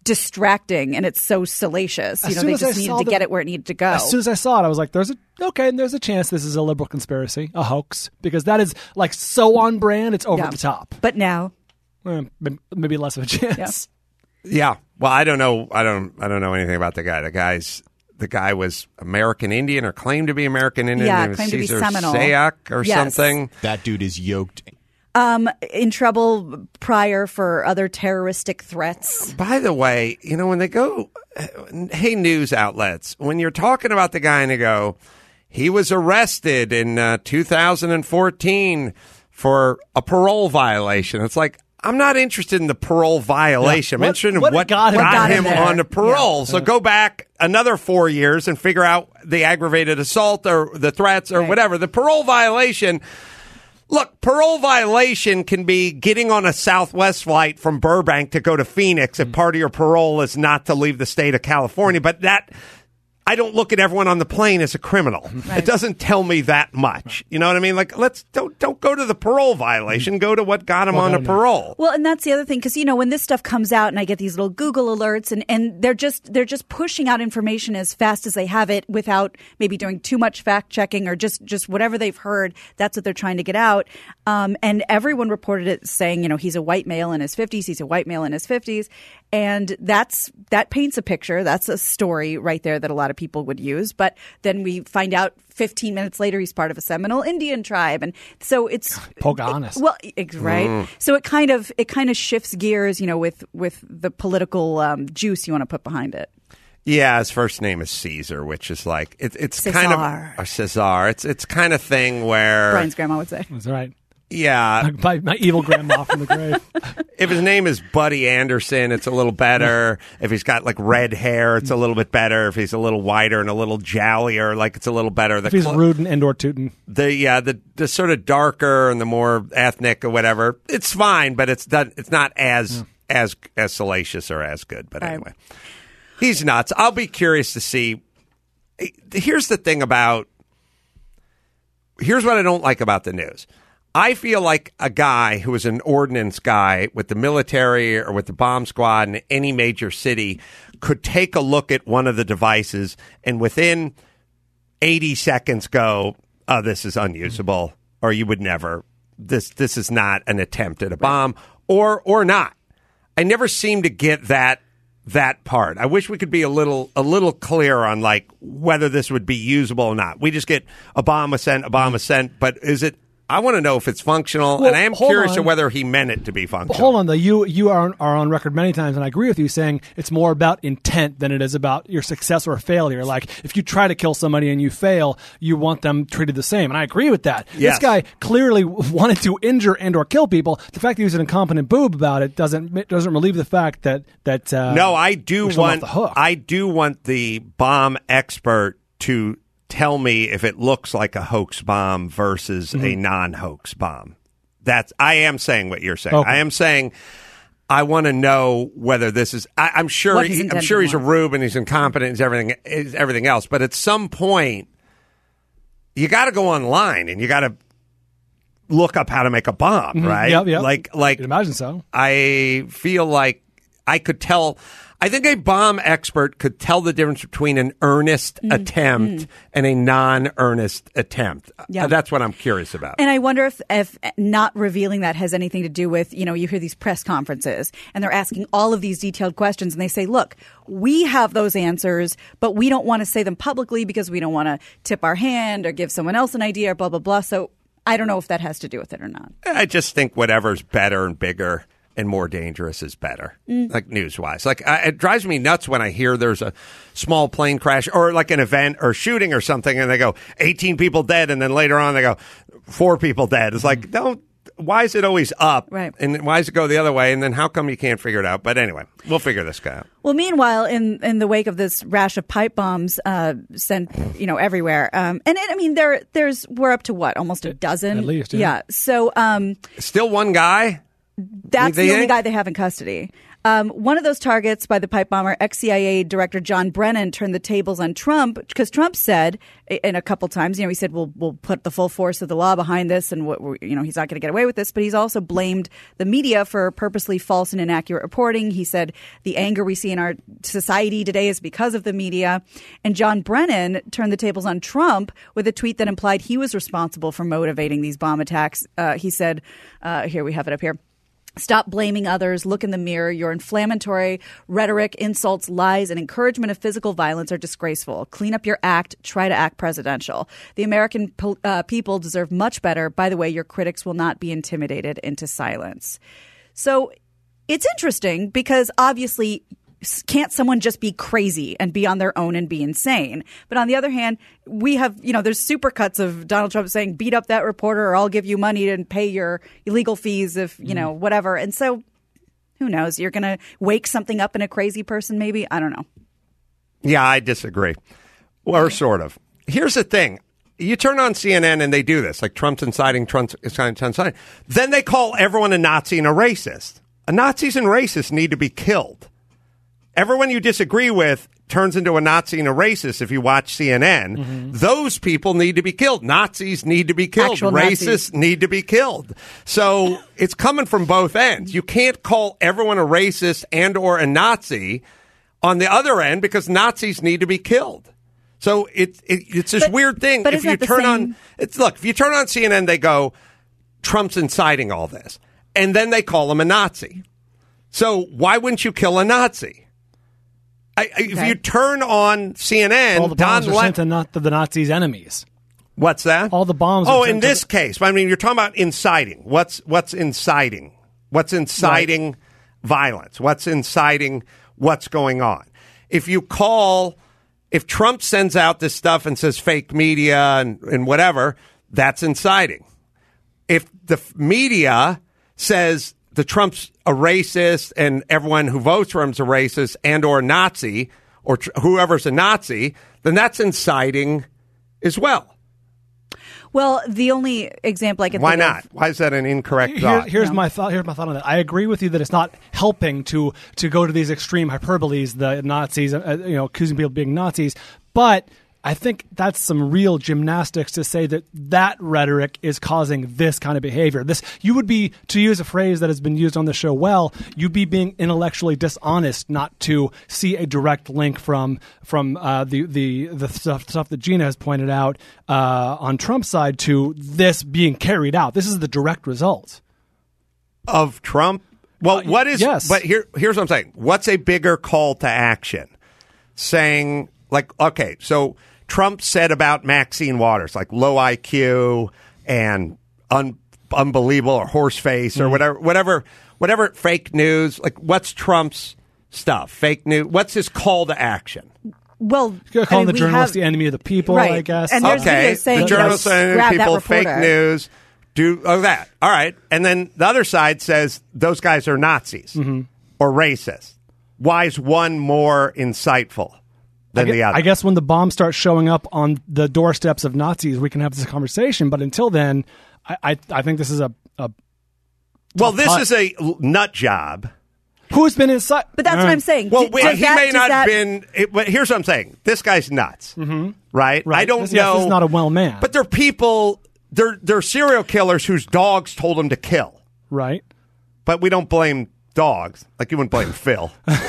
distracting and it's so salacious. You As know, soon they as I just needed saw to the- get it where it needed to go. As soon as I saw it, I was like, "There's a okay, and there's a chance this is a liberal conspiracy, a hoax, because that is like so on brand. It's over Yeah. the top." But now, Eh, maybe less of a chance. Yeah. Well, I don't know. I don't. I don't know anything about the guy. The guy's the guy was American Indian or claimed to be American Indian. Yeah, Name was claimed to be Caesar Seminole. Sayak or Yes. something. That dude is yoked. um, in trouble prior for other terroristic threats. By the way, you know when they go, hey, news outlets, when you're talking about the guy and they go, he was arrested in uh, two thousand fourteen for a parole violation. It's like, I'm not interested in the parole violation. Yeah. I'm interested in What- what, what got got, him him, there? on the parole. Yeah. So go back another four years and figure out the aggravated assault or the threats or Right. whatever. The parole violation. Look, parole violation can be getting on a Southwest flight from Burbank to go to Phoenix if part of your parole is not to leave the state of California. But that, I don't look at everyone on the plane as a criminal. Right. It doesn't tell me that much. You know what I mean? Like, let's don't don't go to the parole violation. Go to what got him Well, on no, a no. parole. Well, and that's the other thing, because you know when this stuff comes out, and I get these little Google alerts, and, and they're just they're just pushing out information as fast as they have it, without maybe doing too much fact checking or just just whatever they've heard. That's what they're trying to get out. Um, and everyone reported it saying, you know, he's a white male in his fifties. He's a white male in his fifties, and that's that paints a picture. That's a story right there that a lot of people would use. But then we find out fifteen minutes later he's part of a Seminole Indian tribe, and so it's Pocahontas. Well, ex- right. Mm. So it kind of it kind of shifts gears, you know, with with the political um, juice you want to put behind it. Yeah, his first name is Caesar, which is like it, it's kind of Cesar. or Cesar. It's it's kind of thing where Brian's grandma would say. That's right. yeah. My, my evil grandma from the grave. If his name is Buddy Anderson, it's a little better. If he's got like red hair, it's a little bit better. If he's a little whiter and a little jowlier, like it's a little better. The If he's cl- Rudin and or Tootin. the yeah the the sort of darker and the more ethnic or whatever, it's fine, but it's not it's not as as as salacious or as good. But Right. anyway, he's nuts. I'll be curious to see. Here's the thing about. Here's what I don't like about the news. I feel like a guy who is an ordnance guy with the military or with the bomb squad in any major city could take a look at one of the devices and within eighty seconds go, oh, this is unusable, or you would never. This this is not an attempt at a bomb, or or not. I never seem to get that that part. I wish we could be a little a little clearer on like whether this would be usable or not. We just get a bomb was sent, a bomb was sent, but is it? I want to know if it's functional, Well, and I am hold curious on. of whether he meant it to be functional. But hold on, though. You you are on, are on record many times, and I agree with you, saying it's more about intent than it is about your success or failure. Like, if you try to kill somebody and you fail, you want them treated the same. And I agree with that. Yes. This guy clearly wanted to injure and or kill people. The fact that he was an incompetent boob about it doesn't doesn't relieve the fact that that uh, No, I do we should let him want off the hook. I do want the bomb expert to tell me if it looks like a hoax bomb versus Mm-hmm. a non-hoax bomb. That's I am saying what you're saying. Okay. I am saying I want to know whether this is. I, I'm sure. What his He, I'm intention sure he's a was. rube and he's incompetent. He's everything. He's everything else. But at some point, you got to go online and you got to look up how to make a bomb, Mhm. right? Yep, yep. Like, I like can imagine so. I feel like I could tell. I think a bomb expert could tell the difference between an earnest Mm-hmm. attempt and a non-earnest attempt. Yeah. Uh, That's what I'm curious about. And I wonder if, if not revealing that has anything to do with, you know, you hear these press conferences and they're asking all of these detailed questions and they say, look, we have those answers, but we don't want to say them publicly because we don't want to tip our hand or give someone else an idea or blah, blah, blah. So I don't know if that has to do with it or not. I just think whatever's better and bigger and more dangerous is better, Mm. like news-wise. Like I, it drives me nuts when I hear there's a small plane crash or like an event or shooting or something, and they go eighteen people dead, and then later on they go four people dead. It's like, don't. Why is it always up? Right. And why does it go the other way? And then how come you can't figure it out? But anyway, we'll figure this guy out. Well, meanwhile, in, in the wake of this rash of pipe bombs uh, sent, you know, everywhere, um, and it, I mean, there, there's we're up to what, almost a dozen, at least, yeah. yeah. So, um, Still one guy. That's They the only ain't- guy they have in custody. Um, one of those targets by the pipe bomber, ex-C I A Director John Brennan, turned the tables on Trump because Trump said, in a couple times, you know, he said, "We'll we'll put the full force of the law behind this, and what we're, you know, he's not going to get away with this." But he's also blamed the media for purposely false and inaccurate reporting. He said the anger we see in our society today is because of the media. And John Brennan turned the tables on Trump with a tweet that implied he was responsible for motivating these bomb attacks. Uh, he said, uh, "Here we have it up here." Stop blaming others. Look in the mirror. Your inflammatory rhetoric, insults, lies, and encouragement of physical violence are disgraceful. Clean up your act. Try to act presidential. The American po- uh, people deserve much better. By the way, your critics will not be intimidated into silence. So it's interesting because obviously, can't someone just be crazy and be on their own and be insane? But on the other hand, we have, you know, there's supercuts of Donald Trump saying, beat up that reporter or I'll give you money and pay your illegal fees if, you know, whatever. And so who knows? You're going to wake something up in a crazy person, maybe? I don't know. Yeah, I disagree. Or sort of. Here's the thing. You turn on C N N and they do this, like Trump's inciting, Trump's inciting. Then they call everyone a Nazi and a racist. Nazis and racists need to be killed. Everyone you disagree with turns into a Nazi and a racist if you watch C N N. Mm-hmm. Those people need to be killed. Nazis need to be killed. Actual Racists Nazis. need to be killed. So it's coming from both ends. You can't call everyone a racist and or a Nazi on the other end because Nazis need to be killed. So it, it it's this But- weird thing. but If isn't you that the turn same- on, it's look, if you turn on C N N, they go, Trump's inciting all this. And then they call him a Nazi. So why wouldn't you kill a Nazi? I, I, If Okay. you turn on C N N, All the Don bombs are Le- sent to, not to the Nazis' enemies. What's that? All the bombs are Oh, sent in to this the- case, I mean, you're talking about inciting. What's what's inciting? What's inciting violence? What's inciting what's going on? If you call, if Trump sends out this stuff and says fake media and, and whatever, that's inciting. If the f- media says the Trump's a racist and everyone who votes for him is a racist and or Nazi or tr- whoever's a Nazi, then that's inciting as well. Well, the only example I can Why think not? of. Why is that an incorrect Here, thought? here's my thought. Here's my thought on that. I agree with you that it's not helping to to go to these extreme hyperboles, the Nazis, uh, you know, accusing people of being Nazis. But I think that's some real gymnastics to say that that rhetoric is causing this kind of behavior. This, you would be, to use a phrase that has been used on the show well, you'd be being intellectually dishonest not to see a direct link from from uh, the the the stuff, stuff that Gina has pointed out uh, on Trump's side to this being carried out. This is the direct result of Trump. Well, Uh, what is? yes. But here, here's what I'm saying. What's a bigger call to action? Saying like, okay, so Trump said about Maxine Waters, like low I Q and un, unbelievable or horse face or Mm. whatever, whatever, whatever fake news. Like, what's Trump's stuff? Fake news. What's his call to action? Well, You're I calling mean, the we journalist have- the enemy of the people, Right. I guess. And there's Okay, videos saying, the journalists you know, and grab that people, fake reporter. news, do oh that. All right, and then the other side says those guys are Nazis Mm-hmm. or racist. Why is one more insightful than I the gue- other? I guess when the bombs start showing up on the doorsteps of Nazis, we can have this conversation. But until then, I I, I think this is a, a well, tough this putt. is a l- nut job. Who's been inside? But that's All what right. I'm saying. Well, D- wait, does he that- may does not that- have been. It, but here's what I'm saying: this guy's nuts, mm-hmm. right? Right. I don't This- yes, know. this is not a well man. But they're people. They're they're serial killers whose dogs told them to kill. Right. But we don't blame dogs. Like you wouldn't blame Phil.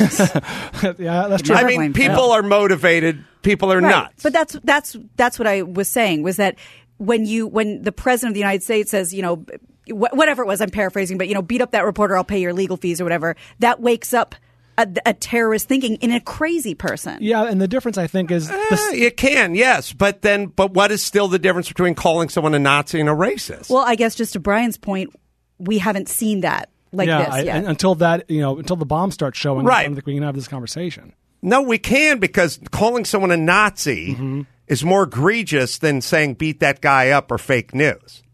Yeah, that's true. I Never mean, blame people Phil. are motivated. People are Right. nuts. But that's that's that's what I was saying was that when you when the president of the United States says, you know, wh- whatever it was, I'm paraphrasing, but you know, beat up that reporter, I'll pay your legal fees or whatever. That wakes up a, a terrorist thinking in a crazy person. Yeah, and the difference I think is Eh, the, it can, yes, but then, but what is still the difference between calling someone a Nazi and a racist? Well, I guess just to Brian's point, we haven't seen that like yeah, this I, yet. and until that, you know, until the bombs start showing, Right. I don't think we can have this conversation. No, we can because calling someone a Nazi Mm-hmm. is more egregious than saying beat that guy up or fake news.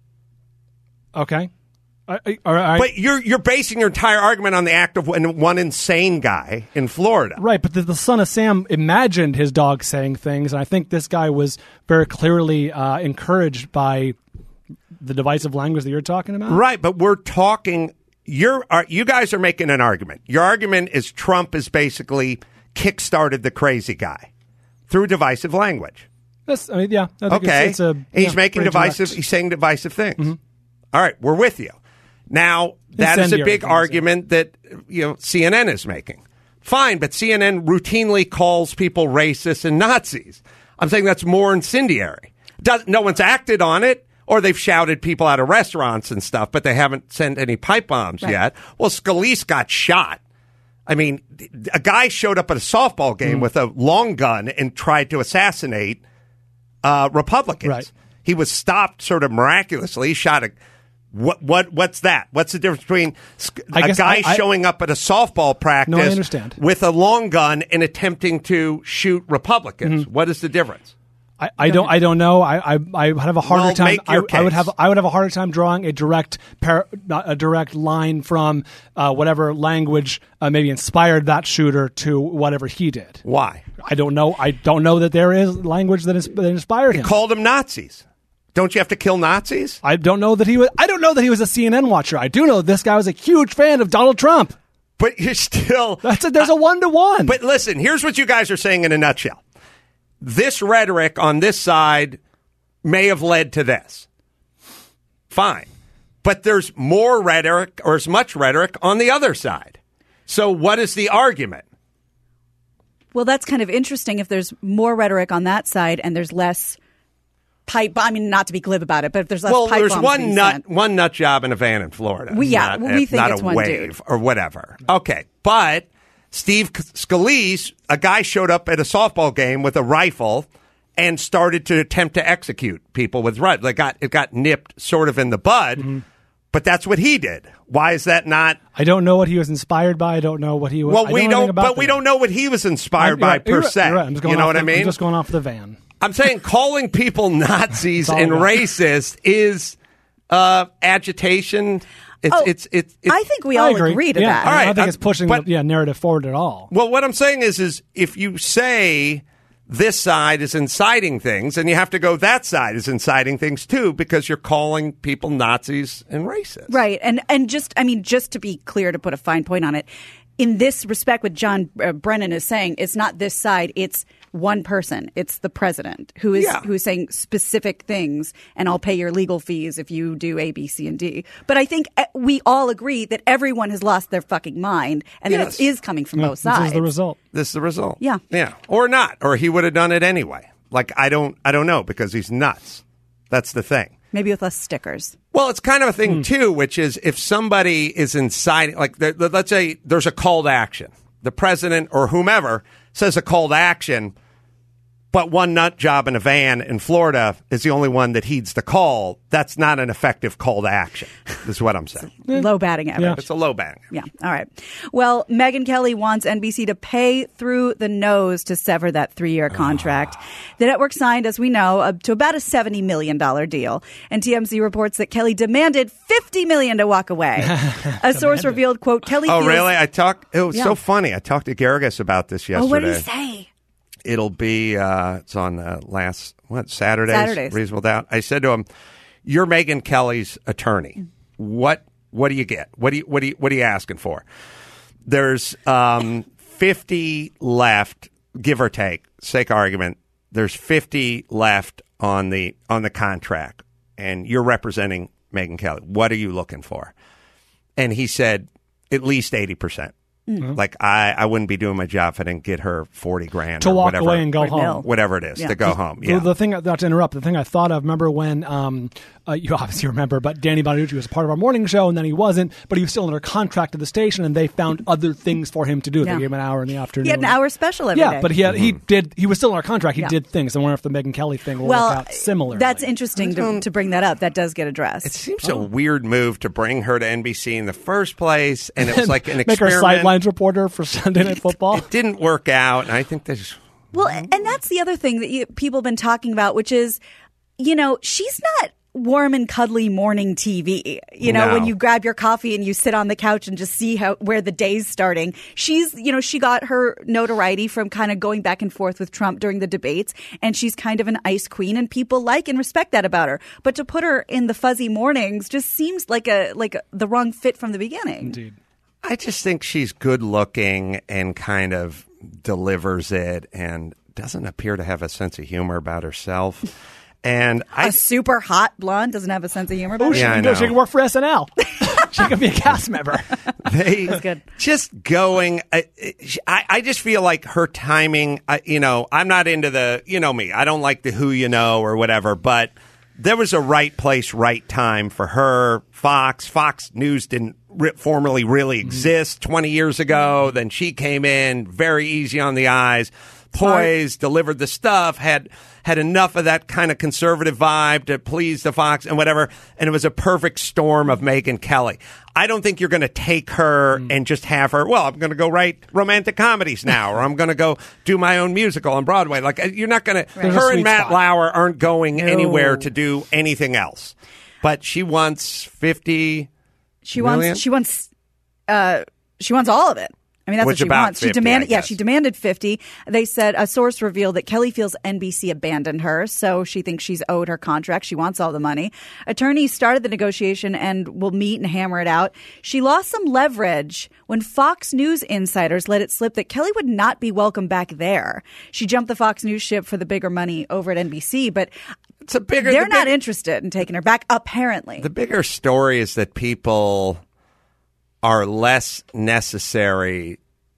Okay. I, I, all right. But you're you're basing your entire argument on the act of one, one insane guy in Florida. Right, but the, the son of Sam imagined his dog saying things, and I think this guy was very clearly uh, encouraged by the divisive language that you're talking about. Right, but we're talking. you're are, you guys are making an argument. Your argument is Trump has basically kickstarted the crazy guy through divisive language. That's, I mean, yeah. I think Okay, it's, it's a, he's yeah, making pretty divisive. direct. He's saying divisive things. Mm-hmm. All right, we're with you. Now that is a Incendiary big things, argument that you know C N N is making. Fine, but C N N routinely calls people racists and Nazis. I'm saying that's more incendiary. Does, no one's acted on it, or they've shouted people out of restaurants and stuff, but they haven't sent any pipe bombs Right. yet. Well, Scalise got shot. I mean, a guy showed up at a softball game Mm. with a long gun and tried to assassinate uh, Republicans. Right. He was stopped sort of miraculously. He shot a. What what what's that? What's the difference between sc- I a guess guy I- I- showing up at a softball practice No, I understand. with a long gun and attempting to shoot Republicans? Mm-hmm. What is the difference? I, I don't. I don't know. I, I. I have a harder Well, time. make your I, I would case. have. I would have a harder time drawing a direct, par, not a direct line from uh, whatever language uh, maybe inspired that shooter to whatever he did. Why? I don't know. I don't know that there is language that, is, that inspired him. Called them Nazis. Don't you have to kill Nazis? I don't know that he was. I don't know that he was a C N N watcher. I do know this guy was a huge fan of Donald Trump. But you're still. That's a, there's a one to one. But listen, here's what you guys are saying in a nutshell. This rhetoric on this side may have led to this. Fine. But there's more rhetoric or as much rhetoric on the other side. So what is the argument? Well, that's kind of interesting if there's more rhetoric on that side and there's less pipe. I mean, not to be glib about it, but if there's less Well, pipe there's bombs one being nut, sent. one nut job in a van in Florida. We- yeah, not, well, we a- think not it's a one wave dude. or whatever. Okay, but Steve Scalise, a guy showed up at a softball game with a rifle and started to attempt to execute people with rifles. Like got it got nipped sort of in the bud, Mm-hmm. but that's what he did. Why is that not? I don't know what he was inspired by. I don't know what he was. Well, I we know don't, anything about but we the- don't know what he was inspired You're by right, per you're right, se. you're right. I'm just going You know off what the, I mean? I'm just going off the van. I'm saying calling people Nazis all and I got. racist is uh, agitation. It's, Oh, it's, it's, it's, I think we I all agree. agree to yeah, that. I All right, don't think uh, it's pushing but- the yeah, narrative forward at all. Well, what I'm saying is, is if you say this side is inciting things, and you have to go that side is inciting things too, because you're calling people Nazis and racist. Right. And and just, I mean, just to be clear, to put a fine point on it, in this respect, what John uh, Brennan is saying, it's not this side, it's one person. It's the president who is Yeah. who is saying specific things, and I'll pay your legal fees if you do A, B, C, and D. But I think uh, we all agree that everyone has lost their fucking mind, and Yes. that it is coming from Yeah, both this sides. is the result. This is the result. Yeah. Yeah. Or not. Or he would have done it anyway. Like, I don't, I don't know, because he's nuts. That's the thing. Maybe with less stickers. Well, it's kind of a thing, too, which is if somebody is inciting, like, the, the- let's say there's a call to action. The president or whomever says a call to action, but one nut job in a van in Florida is the only one that heeds the call. That's not an effective call to action, is what I'm saying. Low batting average. Yeah. It's a low bang. Yeah. All right. Well, Megyn Kelly wants N B C to pay through the nose to sever that three-year contract. The network signed, as we know, up to about a seventy million dollars deal. And T M Z reports that Kelly demanded fifty million dollars to walk away. A source revealed, quote, Kelly Oh, feels... really? I talked. It was Yeah. so funny. I talked to Garrigus about this yesterday. Oh, what did he say? It'll be uh, it's on uh, last what Saturdays, Saturdays. Reasonable Doubt. I said to him, "You're Megyn Kelly's attorney. What what do you get? What do you what do you, what are you asking for?" There's um, fifty left, give or take, sake of argument. There's fifty left on the on the contract, and you're representing Megyn Kelly. What are you looking for? And he said, at least eighty percent. Mm-hmm. Like I, I wouldn't be doing my job if I didn't get her forty grand To or walk whatever, away and go Or home. nil. whatever it is Yeah. to go home. The- Yeah, The thing, not to interrupt, the thing I thought of, remember when, um, uh, you obviously remember, but Danny Bonaducci was part of our morning show and then he wasn't, but he was still under contract to the station and they found other things for him to do. Yeah. They gave him an hour in the afternoon. He had an hour special every yeah, day. but he had, he did, he was still under contract. He Yeah. did things. I wonder if the Megyn Kelly thing will well, work out similarly. that's interesting to, to bring that up. That does get addressed. it seems a weird move to bring her to N B C in the first place, and it was like an Make her a experiment. sidelines reporter for Sunday Night Football. It didn't work out, and I think there's Well, and that's the other thing that you, people have been talking about, which is, you know, she's not warm and cuddly morning T V. You know, No. when you grab your coffee and you sit on the couch and just see how where the day's starting. She's, you know, she got her notoriety from kind of going back and forth with Trump during the debates, and she's kind of an ice queen, and people like and respect that about her. But to put her in the fuzzy mornings just seems like a like a, the wrong fit from the beginning. Indeed. I just think she's good looking and kind of delivers it and doesn't appear to have a sense of humor about herself. And I, A super hot blonde doesn't have a sense of humor about Oh, it. she, Yeah, I can go, know. she can work for S N L. She can be a cast member. they That's good. just going. I, I I just feel like her timing. I, you know, I'm not into the. You know me. I don't like the who you know or whatever. But there was a right place, right time for her. Fox. Fox News didn't re- formerly really exist twenty years ago. Then she came in, very easy on the eyes, poised, delivered the stuff, had had enough of that kind of conservative vibe to please the Fox and whatever. And it was a perfect storm of Megyn Kelly. I don't think you're going to take her and just have her, well, I'm going to go write romantic comedies now, or I'm going to go do my own musical on Broadway. Like, you're not going to, There's a her sweet and Matt spot. Lauer aren't going No. anywhere to do anything else. But she wants fifty She million? wants. She wants. Uh, she wants all of it. I mean, that's Which what she about wants. She fifty, demanded. I Yeah, guess. she demanded fifty. They said a source revealed that Kelly feels N B C abandoned her, so she thinks she's owed her contract. She wants all the money. Attorneys started the negotiation and will meet and hammer it out. She lost some leverage when Fox News insiders let it slip that Kelly would not be welcome back there. She jumped the Fox News ship for the bigger money over at N B C, but It's a bigger. they're the not big- interested in taking her back. Apparently, The bigger story is that people are less necessary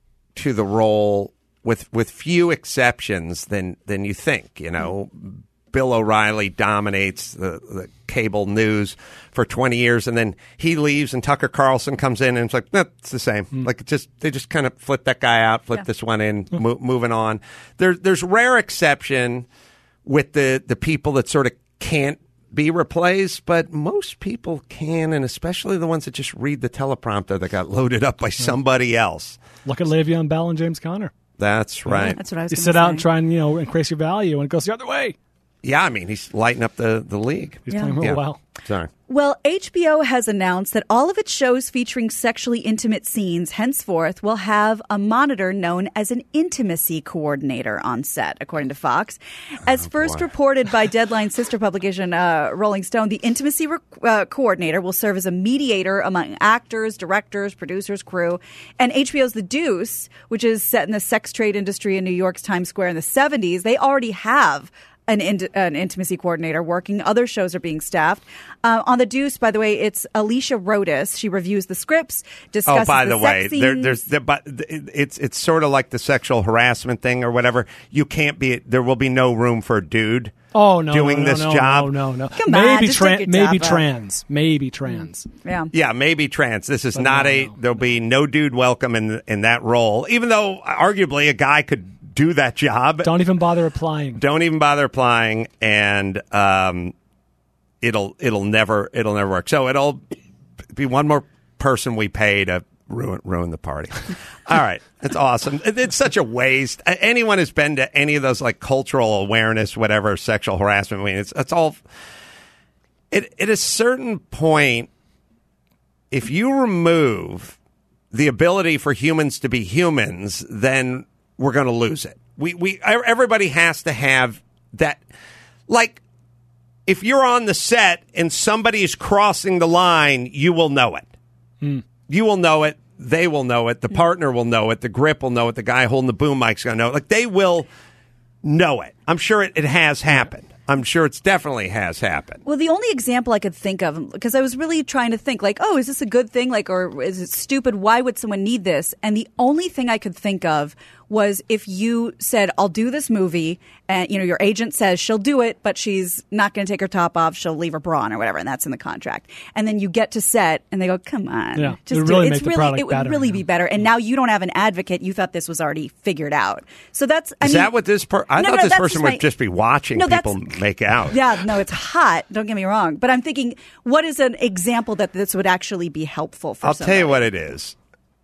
to the role, with with few exceptions, than than you think. You know, Bill O'Reilly dominates the, the cable news for twenty years, and then he leaves, and Tucker Carlson comes in, and it's like, no, it's the same. Like, it just they just kind of flip that guy out, flip this one in, mo- moving on. There's there's rare exception with the the people that sort of can't be replaced, but most people can, and especially the ones that just read the teleprompter that got loaded up by somebody else. Look at Le'Veon Bell and James Conner. That's right. that's what I was. You gonna sit out say. and try and, you know, increase your value, and it goes the other way. Yeah, I mean, he's lighting up the, the league. He's Yeah. playing real Yeah. well. Sorry. Well, H B O has announced that all of its shows featuring sexually intimate scenes henceforth will have a monitor known as an intimacy coordinator on set, according to Fox. As first boy. reported by Deadline's sister publication, uh, Rolling Stone, the intimacy re- uh, coordinator will serve as a mediator among actors, directors, producers, crew. And H B O's The Deuce, which is set in the sex trade industry in New York's Times Square in the seventies, they already have An, in, an intimacy coordinator working. Other shows are being staffed. Uh, on The Deuce, by the way, it's Alicia Rodas. She reviews the scripts, discusses Oh, by the, the way, sex there, scenes. there's there, but it's it's sort of like the sexual harassment thing or whatever. You can't be. There will be no room for a dude. Oh no! doing no, no, this no, job. No, no, no. Come on, maybe just tran- take your maybe top off. trans, maybe trans. yeah. Yeah, maybe trans. This is But not no, a. no, There'll be no dude welcome in in that role. Even though arguably a guy could do that job. Don't even bother applying. Don't even bother applying, and um, it'll it'll never it'll never work. So it'll be one more person we pay to ruin ruin the party. All right, it's awesome. It- It's such a waste. A- Anyone who's been to any of those like cultural awareness, whatever sexual harassment, I mean, it's it's all. It, at a certain point, if you remove the ability for humans to be humans, then we're going to lose it. We we everybody has to have that. Like, if you're on the set and somebody is crossing the line, you will know it. Mm. You will know it. They will know it. The partner will know it. The grip will know it. The guy holding the boom mic's going to know it. Like, they will know it. I'm sure it, it has happened. I'm sure it's definitely has happened. Well, the only example I could think of, because I was really trying to think, like, oh, is this a good thing? Like, or is it stupid? Why would someone need this? And the only thing I could think of was if you said, I'll do this movie, and, you know, your agent says she'll do it, but she's not going to take her top off. She'll leave her bra on or whatever, and that's in the contract. And then you get to set, and they go, come on. Yeah, just it would do really it. make It's the really, product it would better, really yeah. be better. And now you don't have an advocate. You thought this was already figured out. So that's, I Is mean, that what this per- I No, thought no, this that's person just would my- just be watching No, people that's- make out. Yeah, no, it's hot. Don't get me wrong. But I'm thinking, what is an example that this would actually be helpful for I'll somebody? tell you what it is.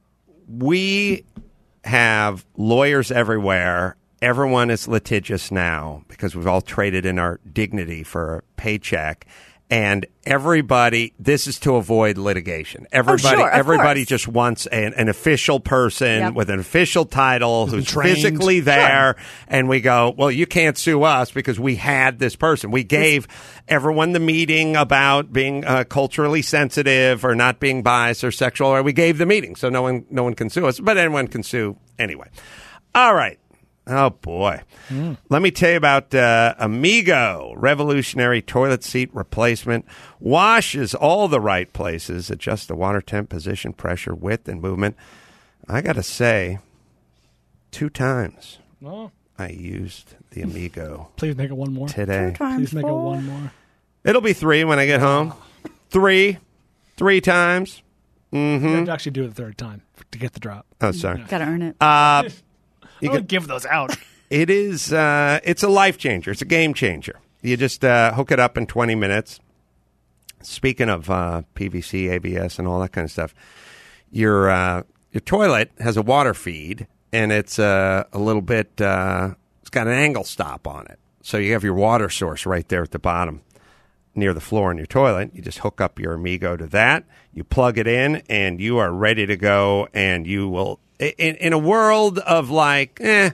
We have lawyers everywhere. Everyone is litigious now because we've all traded in our dignity for a paycheck. And everybody, this is to avoid litigation. Everybody, sure, of everybody course. just wants an, an official person Yep. with an official title who's trained. physically there. And we go, well, you can't sue us because we had this person. We gave everyone the meeting about being uh, culturally sensitive or not being biased or sexual. Or we gave the meeting, so no one, no one can sue us. But anyone can sue anyway. All right. Oh, boy. Mm. Let me tell you about uh, Amigo, revolutionary toilet seat replacement. Washes all the right places, adjusts the water temp, position, pressure, width, and movement. I got to say, two times Oh. I used the Amigo Please make it one more. today. Please make it one more. It'll be three when I get home. Three. Three times. Mm-hmm. You have to actually do it the third time to get the drop. Oh, sorry. Gotta earn it. Uh, You don't give those out. It is. Uh, it's a life changer. It's a game changer. You just uh, hook it up in twenty minutes. Speaking of uh, P V C, A B S, and all that kind of stuff, your uh, your toilet has a water feed, and it's uh, a little bit. Uh, it's got an angle stop on it, so you have your water source right there at the bottom, near the floor in your toilet. You just hook up your Amigo to that. You plug it in, and you are ready to go. And you will. In, in a world of like, eh,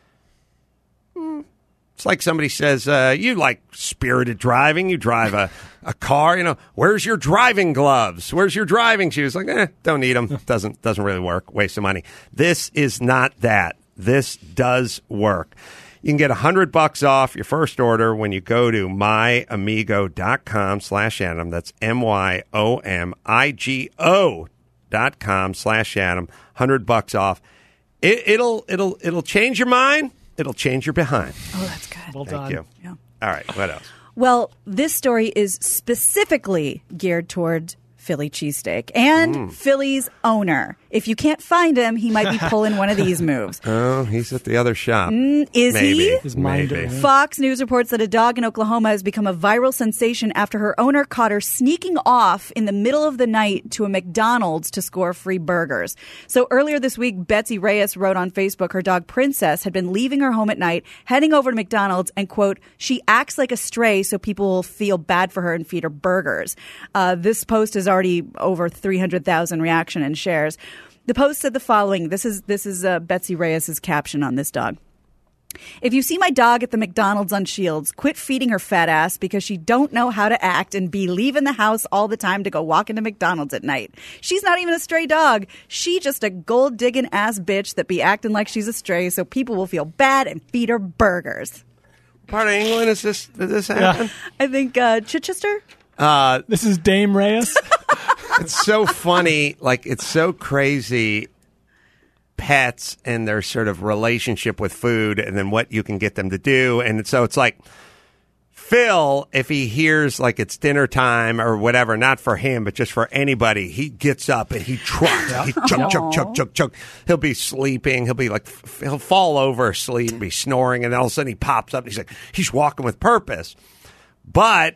it's like somebody says, uh, you like spirited driving, you drive a, a car, you know, where's your driving gloves? Where's your driving shoes? Like, eh, don't need them. Doesn't, doesn't really work. Waste of money. This is not that. This does work. You can get a hundred bucks off your first order when you go to myamigo.com slash Adam. That's M-Y-O-M-I-G-O dot com slash Adam. Hundred bucks off. It, it'll it'll it'll change your mind. It'll change your behind. Oh, that's good. Well Thank done. you. Yeah. All right. What else? Well, this story is specifically geared toward Philly cheesesteak and Mm. Philly's owner. If you can't find him, he might be pulling one of these moves. Oh, he's at the other shop. Mm, is Maybe. he? His mind Maybe. over. Fox News reports that a dog in Oklahoma has become a viral sensation after her owner caught her sneaking off in the middle of the night to a McDonald's to score free burgers. So earlier this week, Betsy Reyes wrote on Facebook her dog Princess had been leaving her home at night, heading over to McDonald's, and, quote, she acts like a stray so people will feel bad for her and feed her burgers. Uh, this post is already over three hundred thousand reaction and shares. The post said the following. This is this is uh, Betsy Reyes' caption on this dog. If you see my dog at the McDonald's on Shields, quit feeding her fat ass because she don't know how to act and be leaving the house all the time to go walk into McDonald's at night. She's not even a stray dog. She just a gold digging ass bitch that be acting like she's a stray so people will feel bad and feed her burgers. Part of England is this? Did this happen? I think uh, Chichester. Uh, This is Dame Reyes. it's so funny. Like, it's so crazy. Pets and their sort of relationship with food and then what you can get them to do. And so it's like Phil, if he hears like it's dinner time or whatever, not for him, but just for anybody, he gets up and he trots. He chug, chug, chug, chug, chug. He'll be sleeping. He'll be like, f- he'll fall over asleep and be snoring. And then all of a sudden he pops up and he's like, he's walking with purpose. But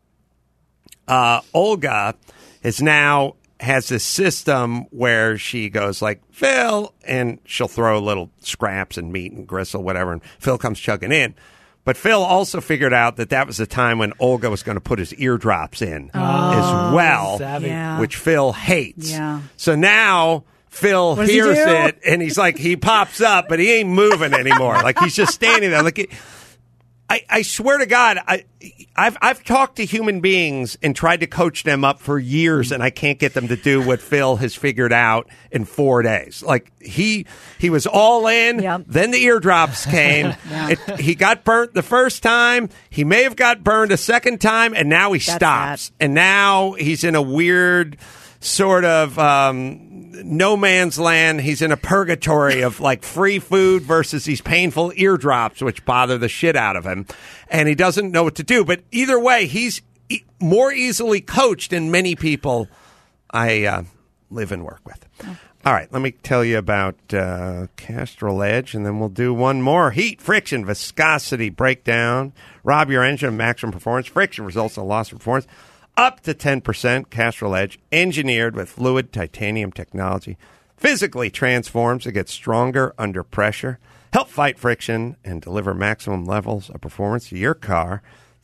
uh, Olga is now has this system where she goes like, Phil, and she'll throw little scraps and meat and gristle, whatever, and Phil comes chugging in. But Phil also figured out that that was the time when Olga was going to put his eardrops in as well, savvy. Yeah. which Phil hates. Yeah. So now Phil What does he hears do? it, and he's like, he pops up, but he ain't moving anymore. Like, he's just standing there. Like, it, I, I swear to God, I, I've I've talked to human beings and tried to coach them up for years, and I can't get them to do what Phil has figured out in four days. Like, he he was all in, Yep. then the eardrops came. it, he got burnt the first time. He may have got burned a second time, and now he That's stops. And now he's in a weird sort of um, no man's land. He's in a purgatory of like free food versus these painful eardrops, which bother the shit out of him. And he doesn't know what to do. But either way, he's e- more easily coached than many people I uh, live and work with. Oh. All right, let me tell you about uh, Castrol Edge, and then we'll do one more. Heat, friction, viscosity, breakdown. Rob your engine of maximum performance. Friction results in a loss of performance. Up to ten percent. Castrol Edge, engineered with fluid titanium technology, physically transforms to get stronger under pressure, help fight friction, and deliver maximum levels of performance to your car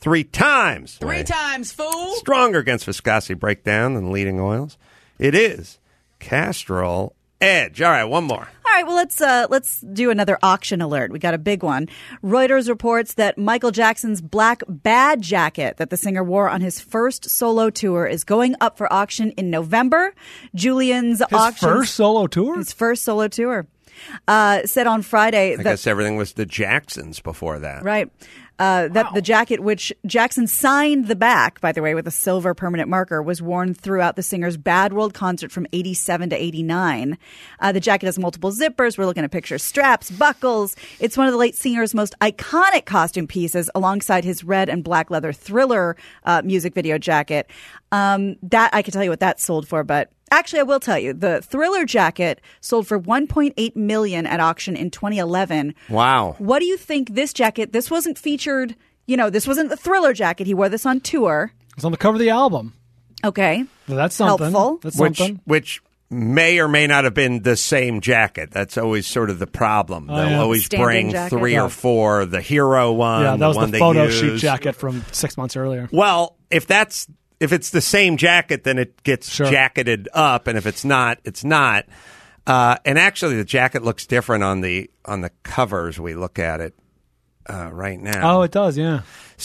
Three times. Three way times, fool. Stronger against viscosity breakdown than leading oils. It is Castrol Edge. All right, one more. All right, well, let's uh, let's do another auction alert. We got a big one. Reuters reports that Michael Jackson's black bad jacket that the singer wore on his first solo tour is going up for auction in November. Julian's His auction. first solo tour? His first solo tour. Uh, said on Friday I that. guess everything was the Jacksons before that. Right. Uh, that the jacket, which Jackson signed the back, by the way, with a silver permanent marker, was worn throughout the singer's Bad World concert from eighty-seven to eighty-nine. Uh, the jacket has multiple zippers. We're looking at pictures, straps, buckles. It's one of the late singer's most iconic costume pieces, alongside his red and black leather Thriller uh, music video jacket. Um, that I can tell you what that sold for, but actually, I will tell you the Thriller jacket sold for one point eight million dollars at auction in twenty eleven. Wow. What do you think this jacket, this wasn't featured, you know, this wasn't the Thriller jacket. He wore this on tour. It's on the cover of the album. Okay. Well, that's something. Helpful. That's Which, something. which may or may not have been the same jacket. That's always sort of the problem. Oh, They'll yeah. always Standing bring jacket. three Yeah. or four. The hero one, Yeah, that was the one the they photo use. shoot jacket from six months earlier. Well, if that's if it's the same jacket, then it gets Sure. jacketed up, and if it's not, it's not. Uh, and actually, the jacket looks different on the on the covers. We look at it uh, right now. Oh, it does, yeah.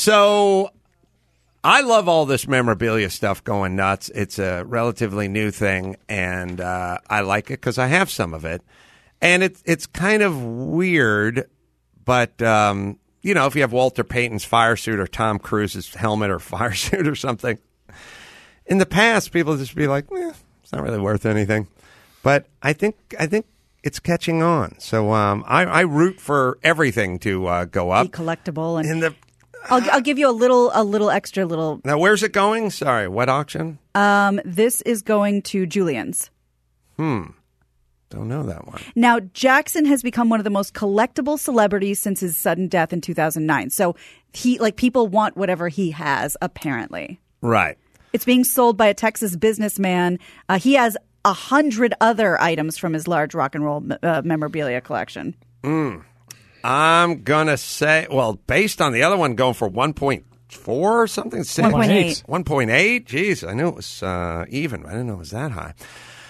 So I love all this memorabilia stuff going nuts. It's a relatively new thing, and uh, I like it because I have some of it. And it's it's kind of weird, but um, you know, if you have Walter Payton's fire suit or Tom Cruise's helmet or fire suit or something, in the past people just be like, eh, it's not really worth anything. But I think I think it's catching on. So um, I, I root for everything to uh, go up. Be collectible. And In the I'll, I'll give you a little, a little extra little. Now, where's it going? Sorry, what auction? Um, this is going to Julian's. Hmm. Don't know that one. Now, Jackson has become one of the most collectible celebrities since his sudden death in two thousand nine. So he, like, people want whatever he has, apparently. Right. It's being sold by a Texas businessman. Uh, he has a hundred other items from his large rock and roll uh, memorabilia collection. Mm. I'm going to say, well, based on the other one going for one point four or something? one point eight. one point eight? Jeez, I knew it was uh, even. I didn't know it was that high.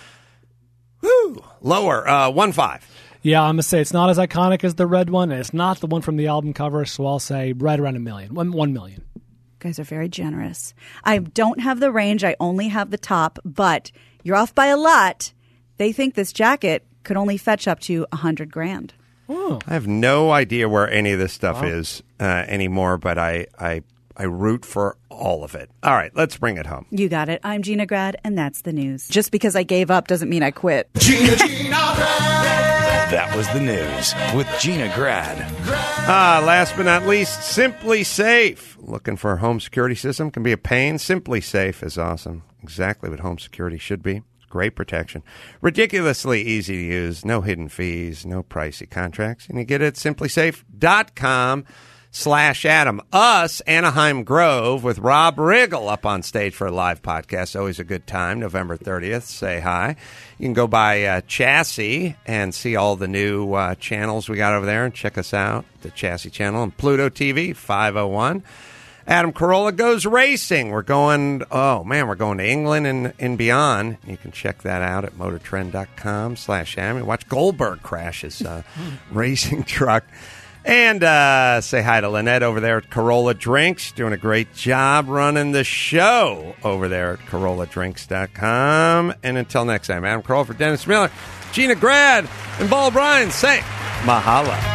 Woo! Lower, uh, one five. Yeah, I'm going to say it's not as iconic as the red one, and it's not the one from the album cover, so I'll say right around a million. One, one million. You guys are very generous. I don't have the range. I only have the top, but you're off by a lot. They think this jacket could only fetch up to a hundred grand. Oh. I have no idea where any of this stuff Wow. is uh, anymore, but I, I, I root for all of it. All right, let's bring it home. You got it. I'm Gina Grad, and that's the news. Just because I gave up doesn't mean I quit. Gina, Gina Grad. That was the news with Gina Grad. Ah, last but not least, Simply Safe. Looking for a home security system can be a pain. Simply Safe is awesome. Exactly what home security should be. Great protection. Ridiculously easy to use. No hidden fees. No pricey contracts. And you get it at simply safe dot com slash Adam. Us, Anaheim Grove, with Rob Riggle up on stage for a live podcast. Always a good time. November thirtieth. Say hi. You can go by uh, Chassis and see all the new uh, channels we got over there and check us out. The Chassis channel and Pluto T V, five oh one. Adam Carolla Goes Racing. We're going, oh, man, we're going to England and, and beyond. You can check that out at motortrend dot com slash Adam. Watch Goldberg crash his uh, racing truck. And uh, say hi to Lynette over there at Corolla Drinks. Doing a great job running the show over there at Corolla Drinks dot com. And until next time, Adam Carolla for Dennis Miller, Gina Grad, and Ball Bryan say mahalo.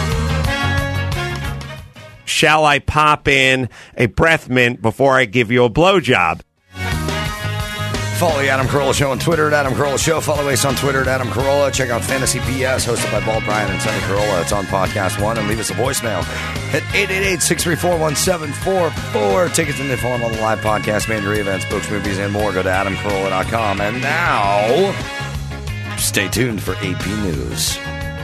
Shall I pop in a breath mint before I give you a blowjob? Follow the Adam Carolla Show on Twitter at Adam Carolla Show. Follow us on Twitter at Adam Carolla. Check out Fantasy P S, hosted by Ball Bryan and Sonny Carolla. It's on Podcast One. And leave us a voicemail at eight eight eight, six three four, one seven four four. Tickets and info on all the live podcast, major events, books, movies, and more. Go to adam carolla dot com. And now, stay tuned for A P News.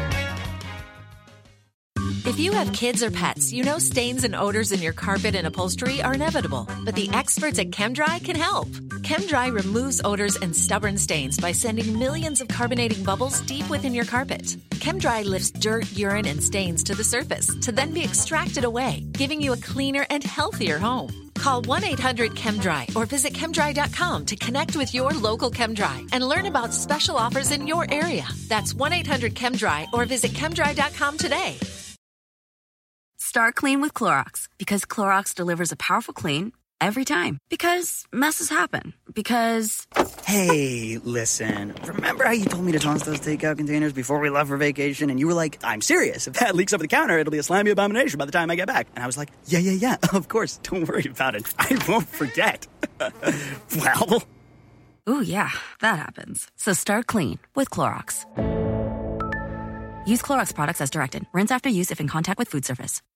If you have kids or pets, you know stains and odors in your carpet and upholstery are inevitable. But the experts at ChemDry can help. ChemDry removes odors and stubborn stains by sending millions of carbonating bubbles deep within your carpet. ChemDry lifts dirt, urine, and stains to the surface to then be extracted away, giving you a cleaner and healthier home. Call one eight hundred ChemDry or visit chemdry dot com to connect with your local ChemDry and learn about special offers in your area. That's one eight hundred ChemDry or visit chemdry dot com today. Start clean with Clorox because Clorox delivers a powerful clean every time. Because messes happen. Because... Hey, listen. Remember how you told me to toss those takeout containers before we left for vacation? And you were like, I'm serious. If that leaks over the counter, it'll be a slimy abomination by the time I get back. And I was like, yeah, yeah, yeah. Of course. Don't worry about it. I won't forget. Well... Ooh, yeah. That happens. So start clean with Clorox. Use Clorox products as directed. Rinse after use if in contact with food surface.